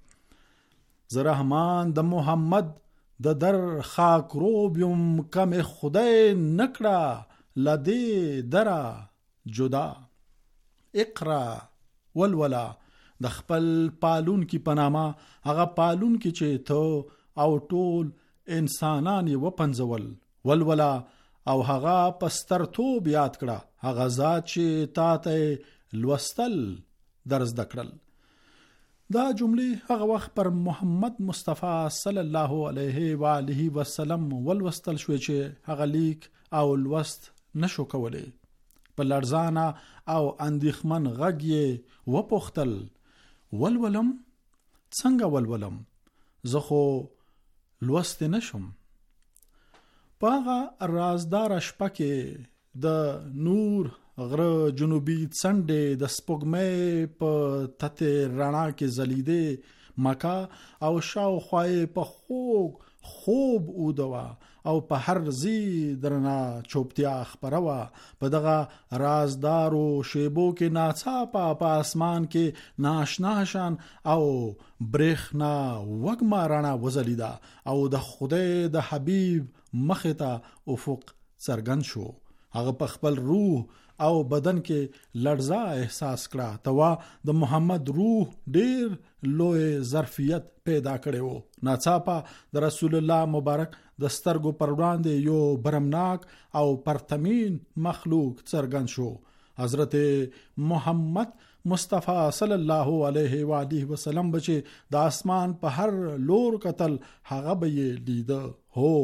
زرحمان د محمد د در خاک روبیم. کم خدای نکړه لدی درا جدا. اقرا ولولا د خپل پالون کی پنامه، هغه پالون کی چې ته او ټول انسانان یې وپنځول. ولولا او هغه پسترتوب یاد کړه، هغه ذات چې تا ته لوستل درز دکړل. دا جملې هغه وخت پر محمد مصطفی صلی الله علیه و آله وسلم ولوستل شوې چې هغه لیک او لوست نشو کولی. په لړزانه او اندېښمن غږ یې وپوښتل، ولولم څنګه ولولم؟ زه خو لوست نشم. په هغه رازدار شپه کې د نور غره جنوبي څنډې د سپوږمۍ په تته رڼا کې ځلیدې، مکه او شاوخوا په خوب اودوا او په هر ځای درنه چوپتیا خپره وه. په دغه رازدارو شیبو کې ناڅاپه په اسمان کې ناشنا شان او برېښنا وږمه رڼا وځلیده او د خدای د حبیب مخې ته افق څرګند شو. هغه په خپل روح او بدن کې لړزه احساس کړه. توا د محمد روح ډیر لوی ظرفیت پیدا کړي وو. ناڅاپه د رسول الله مبارک د سترګو پر وړاندې یو برمناک او پرتمین مخلوق څرګند شو. حضرت محمد مصطفی صلی الله علیه و آله وسلم بچي د اسمان په هر لور قتل هغه به لیده. هو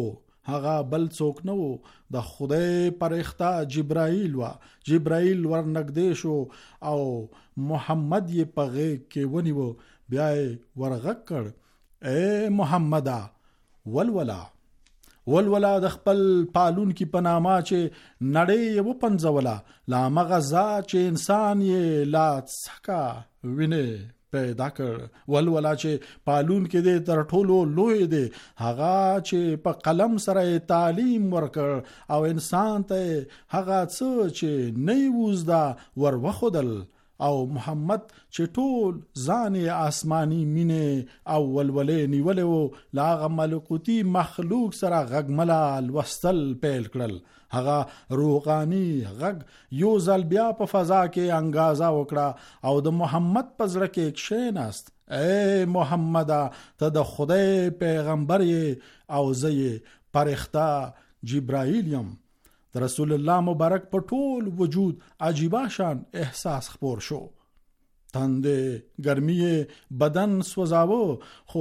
هغه بل څوک نه وو د خدای فرښتہ جبرائیل وا. جبرائیل ورنږدې شو او محمد یې په غېږ کې ونیو. بیا یې ورغږ کړ اے محمده ولولا د خپل پالون کی پنامه چې نړۍ و پنځولا لا مغزا چې انسان یې لا څکا وینه پیدا کړ. ولولا چې پالون کې دې تر ټولو لوی دی هغه چې په قلم سره تعلیم ورکړ او انسان ته هغه څه چې نه وزدا ور وخدل او محمد چې ټول ځان آسمانی مینه او ولولې نیولې لاغه ملکوتی مخلوق سره غږملال وستل پیل کړل. هغه روغانی غږ یو ځل بیا په فضا کې انګازا وکړه او د محمد په زړه کې کښیناست. اے محمد ته د خدای پیغمبر یې او زه یې فرښتہ جبرائیل یم. د رسول الله مبارک په ټول وجود عجیبه شان احساس خپور شو. تندې ګرمي بدن سوځاوه خو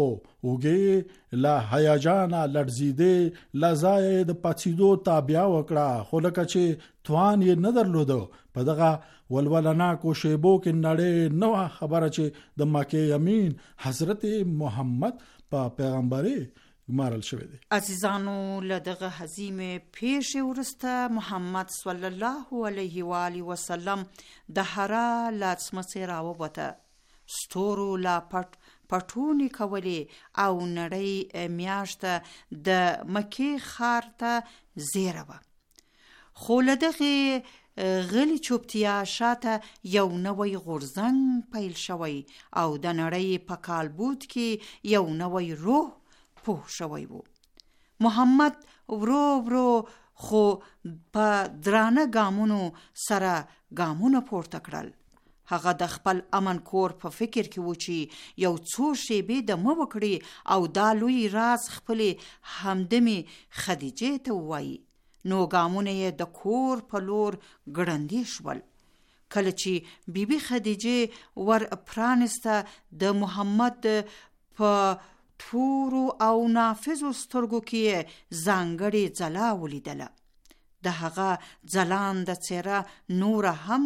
وګي لا هیجان لړزیدې لزای د پاتیدو تابع وکړه. خو لکه چې توان یې نه درلود په دغه ولولناکو شیبو کې نړۍ نو خبره چې د مکه امین حضرت محمد په پیغمبري مارل شوی دی. عزیزانو لدغه حزیمه پیش ورسته محمد صلی الله علیه و آله وسلم د حرا لاسمسه راوبته. ستورو لا پټونی کولی او نړۍ میاشته د مکه خار ته زیره و. خو لدغه غلی چوپتیا شاته یو نوی غورځنګ پیل شوی او د نړۍ په کالبوت کې یو نوی روح پوه شوی وو. محمد ورو خو په درانه ګامونو سره ګامونه پورته کړل. هغه د خپل امن کور په فکر کې و چې یو څو شیبې د مو وکړي او دا لوی راز خپل همدمي خدیجه ته وایي. نو ګامونه یې د کور په لور ګړندې شول. کله چې بیبي خدیجه ور پرانسته د محمد په تورو او نافذو سترګو کې ځانګړې ځلا ولیدله. د هغه ځلانده څېره نور هم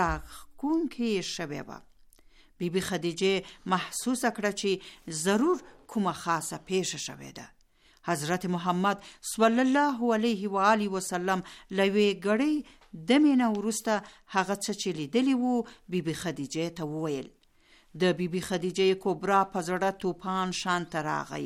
راښکونکې شوې وه. بیبي خدیجه محسوسه کړه چې ضرور کومه خاصه پیښه شوې ده. حضرت محمد صلی الله علیه و آله وسلم لوی غړي د مینه وروسته هغه څه چې لیدلی وو بیبي خدیجه ته وویل. د بیبي خدیجه کبرا په زړه توپان شانت راغی.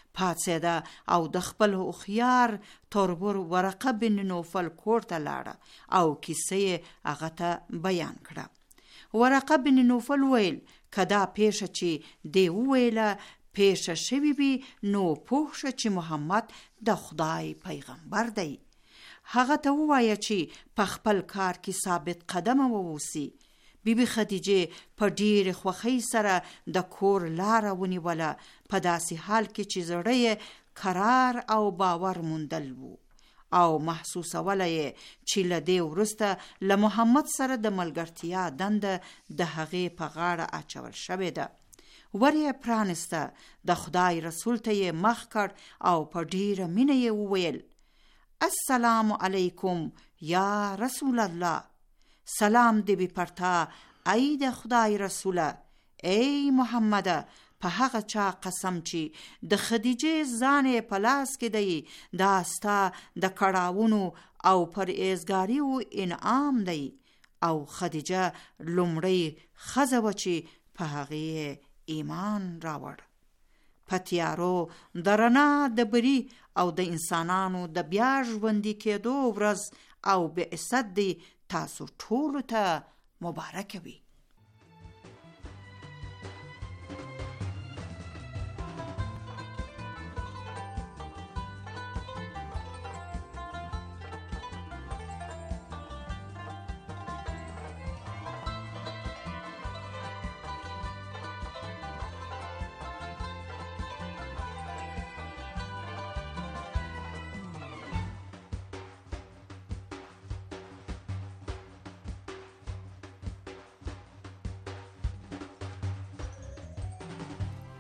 پاتېده او د خپل هوښیار تربور ورقه بن نوفل کور ته لاړه او کیسه هغه ته بیان کړه. ورقه بن نوفل ویل کدا پیښه چې دی ویله پیښه شوی وي نو پوه شه چې محمد د خدای پیغمبر دی. هغه ته ووایه چې په خپل کار کې ثابت قدمه واوسي. بیبي خدیجه په ډیر خوښۍ سره د کور لاره ونیوله په داسې حال کې چې زړه قرار او باور موندل وو او محسوسوله یې چې له دې وروسته له محمد سره د ملګرتیا دنده د هغې په غاړه اچول شوې ده. ور یې پرانسته. د خدای رسول ته یې مخ کړ او په ډیره مینه یې وویل السلام علیکم یا رسول الله. سلام دی بی پرتا ای د خدای رسوله. ای محمد په هغه چا قسم چې د خدیجه ځانې په لاس کې دی دا ستا د کړاوونو او پرهیزګاري او انعام دی. او خدیجه لومړی ښځه وه چې په هغې ایمان راوړ. په تیارو د رڼا د بري او د انسانانو د بیا ژوندي کېدو ورځ او بعثت دی تاسو ټولو ته مبارک وي.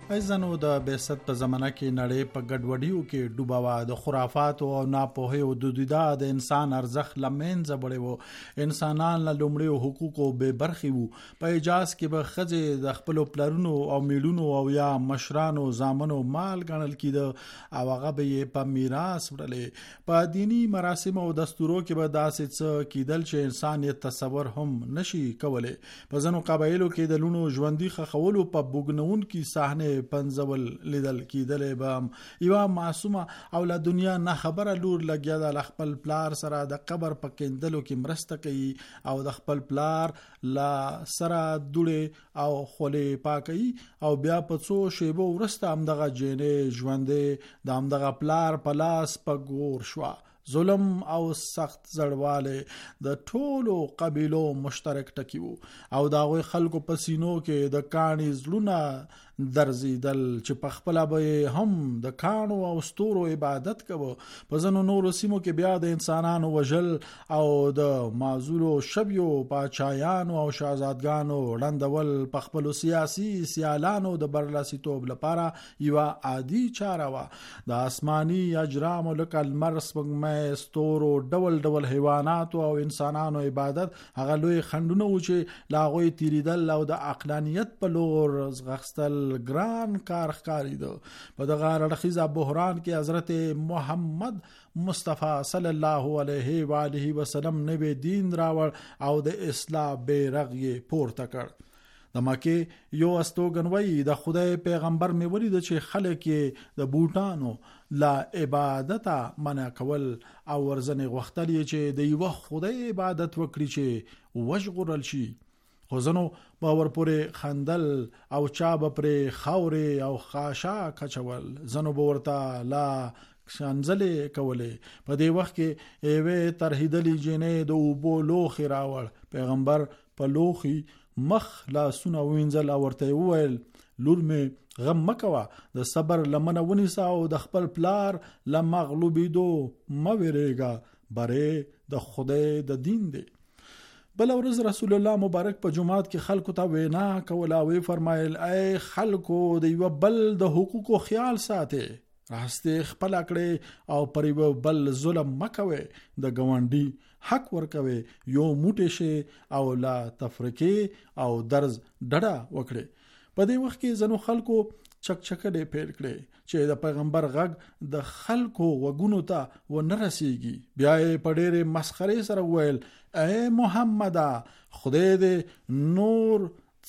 ایزنو د بعثت په زمانہ کې نړۍ په ګډوډیو کې ډوباوه، د خرافات او ناپوهي او دودیدا د انسان ارزښت لمنځه وړي وو، انسانان له لومړیو حقوقو بې برخې وو. په اجاز کې به ښځې د خپلو پلرونو او میړونو او یا مشرانو زامنو مال ګڼل کېده او هغه به یې په میراث وړلې. په دینی مراسم او دستورو کې به داسې څه کېدل چې انسان یې تصور هم نشي کولی. په ځینو قبایلو کې د لوڼو ژوندي ښخولو په بوږنونکې صحنې پنځول لیدل کېدلې. به یوه معصومه او له دنیا نه خبره لور لګیا ده، له خپل پلار سره د قبر په کیندلو کې مرسته کوي او د خپل پلار له سره دوړې او خولې پاکوي او بیا په څو شیبو وروسته همدغه جینۍ ژوندۍ د همدغه پلار په لاس په ګور شوه. ظلم او سخت زړواله د ټولو قبیلو مشترک ټکی وو او د هغوی خلکو په سینو کې د کاڼي زړونه درزیدل چې په خپله به هم د کاڼو او ستورو عبادت کوه. په ځینو نورو سیمو کې بیا د انسانانو وژل او د معذورو شویو پاچایانو او شهزادګانو ړندول په خپلو سیاسي سیالانو د برلاسیتوب لپاره یوه عادي چاره وه. د آسماني اجرامو لکه لمر، سپوږمۍ، ستورو، ډول ډول حیواناتو او انسانانو عبادت هغه لوی خنډونه وو چې له هغوی تیریدل او د عقلانیت په لور ځغستل ګران کار ښکارېده. په دغه رړخیزه بحران کې حضرت محمد مصطفی صلی الله علیه و آله وسلم نوی دین راوړ او د اصلاح بیرغ یې پورته کړ. د مکې یو استوګن وایي د خدای پیغمبر مې ولید چې خلک یې د بوټانو لا عبادت منع کول او ورځنې غوښتل چې د یوه خدای عبادت وکړي چې وژغورل شي. خو ځنو باور پورې خندل او چا به پرې خاورې او خاشاک اچول، ځنو به ورته لا شانزلې کولې. په دې وخت کې یوې ترهیدلې جینۍ د اوبو لوښي راوړ. پیغمبر په لوښي مخ لاسونه وینځل او ورته وویل لور مې غم مکوه، د صبر لمنه ونیسه او د خپل پلار له مغلوبېدو مه ویرېږه، برې د خدای د دین دی. بل ورځ رسول الله مبارک په جمعات کې خلکو ته وینا کوله او فرمایل ای خلکو د یو بل د حقوقو خیال ساتئ، راستي خپل کړئ او پر یو بل ظلم مکوئ، د ګاونډي حق ورکوئ، یو موټی شي او لا تفریقې او درز ډډه وکړئ. په دې وخت کې ځنو خلکو چکچکې پیل کړې چې د پیغمبر غږ د خلکو وګونو ته و نه رسیږي. بیا یې په ډېرې مسخرې سره وویل اے محمد خدای دې نور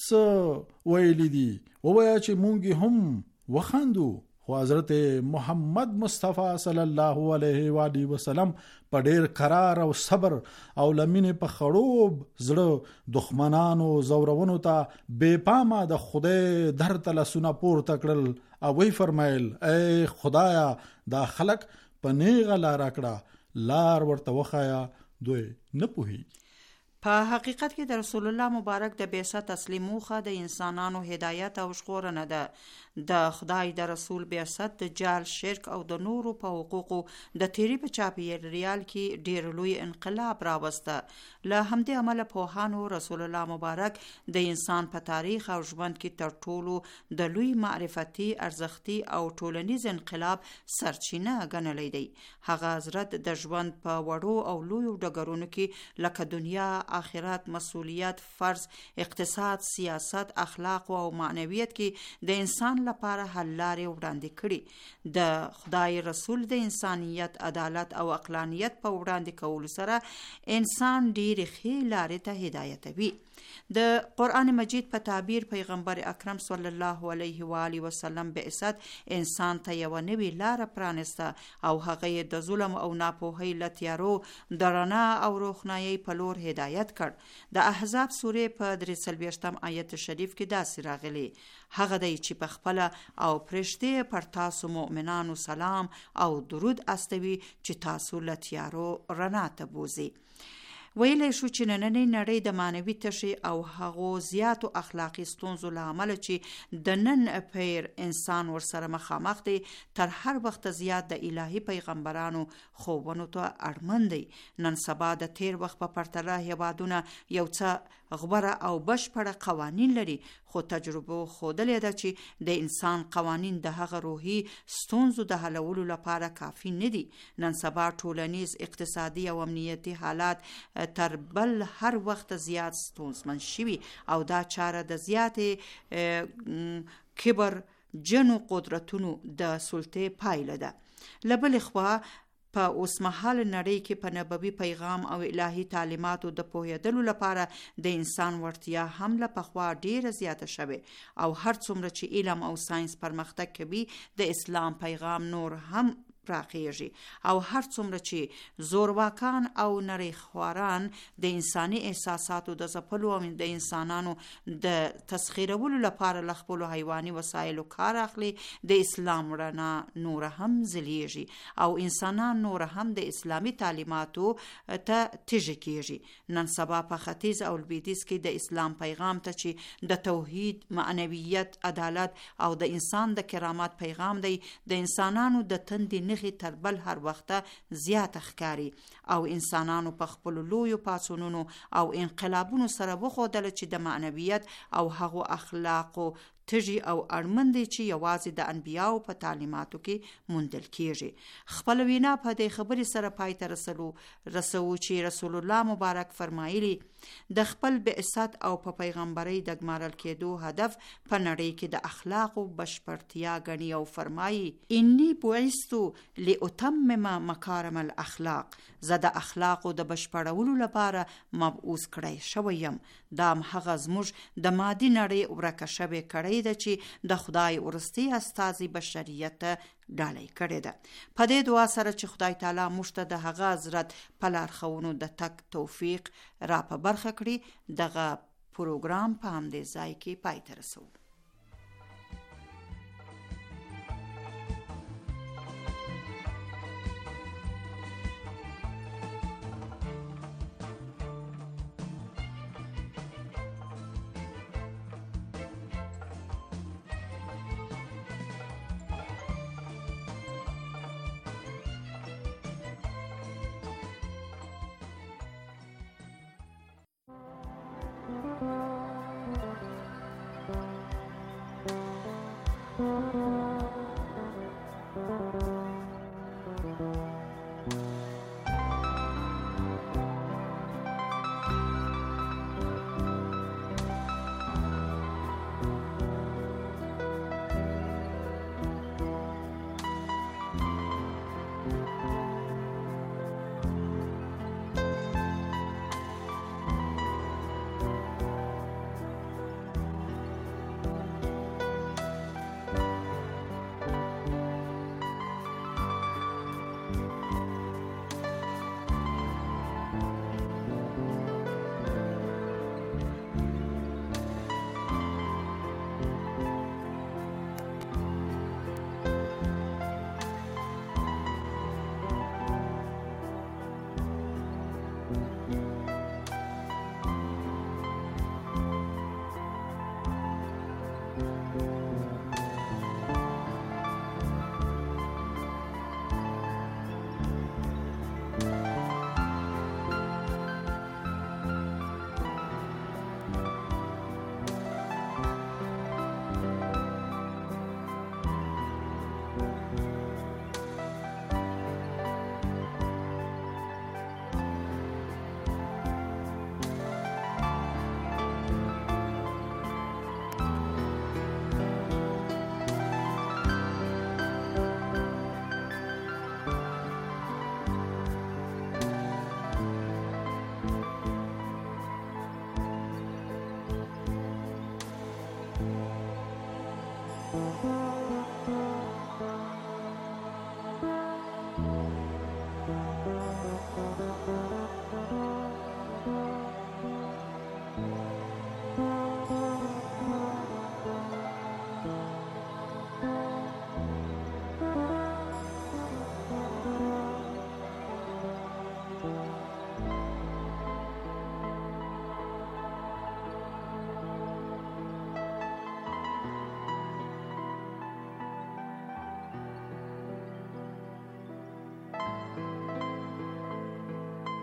څه ویلی دي ووایه چې مونږ هم وخندو. خو حضرت محمد مصطفی صلی الله علیه و آله وسلم په ډېر قرار او صبر او لمینې په خړوب زړه دښمنانو زورونو ته بې پامه د خدای در ته لاسونه پورته کړل او وی فرمایل ای خدایا دا خلک په نیغه لاره کړه، لار ورته وښایه، دوی نه پوهیږي. په حقیقت کې د رسول الله مبارک د بعثت اصلي موخه د انسانانو هدایت او ژغورنه ده. د خدای د رسول بعثت د جهل، شرک او د نورو په حقوقو د تیری په چاپیریال کې ډیر لوی انقلاب راوسته. له همدې امله پوهانو رسول الله مبارک د انسان په تاریخ او ژوند کې تر ټولو د لوی معرفتي، ارزښتي او ټولنیز انقلاب سرچینه ګڼلی دی. هغه حضرت د ژوند په وړو او لویو ډګرونو کې لکه دنیا، آخرت، مسئولیت، فرض، اقتصاد، سیاست، اخلاق او معنویت کې د انسان لپاره حل لارې وړاندې کړي. د خدای رسول د انسانیت، عدالت او عقلانیت په وړاندې کولو سره انسان ډېرې ښې لارې ته هدایتوي. د قرآن مجید په تعبیر پیغمبر اکرم صلی الله علیه و آله وسلم بعثت انسان ته یو نوی لار پرانسته او هغه د ظلم او ناپوهۍ له تیارو د رڼا او روښنایۍ په لور هدایت کړ. د احزاب سورې په 43 آیت شریف کې داسې راغلی هغه دی چې په خپل او پرشته پر تاسو مؤمنانو سلام او درود استوي چې تاسو له تیارو رڼا ته بوزي. ویلی شو چې نننۍ نړۍ د معنوي تشي او هغو زیاتو اخلاقی ستونزو له امله چې د نن پیر انسان ورسره مخامخ دی تر هر وخت زیات د الهي پیغمبرانو خوبونو ته اړمن دی. نن سبا د تیر وخت په پرتله هیوادونه یو څه غوره او بشپړه قوانین لري، خو تجربه ښودلې ده چې د انسان قوانین د هغه روحي ستونزو د حلولو لپاره کافي نه دي. نن سبا ټولنیز، اقتصادي او امنیتي حالات تر بل هر وخت زیات ستونزمن شوي او دا چاره د زیاتې کبر جنو قدرتونو د سلطې پایله ده. له بلې خوا په اوسمهال نړۍ کې په نبوي پیغام او الهي تعلیماتو د پوهېدلو لپاره د انسان وړتیا هم له پخوا ډیره زیاته شوې او هر څومره چې علم او ساينس پرمختګ کوي د اسلام پیغام نور هم پراخیږي او هر څومره چې زورواکان او نړۍ خواران د انساني احساساتو د ځپلو او د انسانانو د تسخیرولو لپاره له خپلو حیواني وسایلو کار اخلي، د اسلام رڼا نور هم ځلیږي او انسانان نور هم د اسلامي تعلیماتو ته تیږي کیږي. نن سبا په ختیځ او لویدیځ کې د اسلام پیغام ته چې د توحید، معنویت، عدالت او د انسان د کرامت پیغام دی، د انسانانو د تندې تر بل هر وخته زیات ښکاری او انسانانو په خپل لویو پاڅونونو او انقلابونو سره وښودل چې د معنویت او هغو اخلاقو تږي او اړمندي چې یوازې د انبیاو په تعلیماتو کې موندل کیږي. خپل وینا په دې خبرې سره پای ته رسو چې رسول الله مبارک فرمایلی د خپل بعثت او په پیغمبري د ګمارل کېدو هدف په نړۍ کې د اخلاقو بشپړتیا غني او فرمایي انی بعثت لاتمم مکارم الاخلاق، زه د اخلاقو د بشپړولو لپاره مبعوث کړی شویم. دا هغه زموږ د مادي نړۍ ورکه شوې کړی ده چې د خدای ورستی استازي بشریت ډالۍ کړی ده. په دې دعا سره چې خدای تعالی موږ ته د هغه حضرت په لارښوونو د تک توفیق را په برخه کړي، دغه پروګرام په همدې ځای کې پای ته رسوو.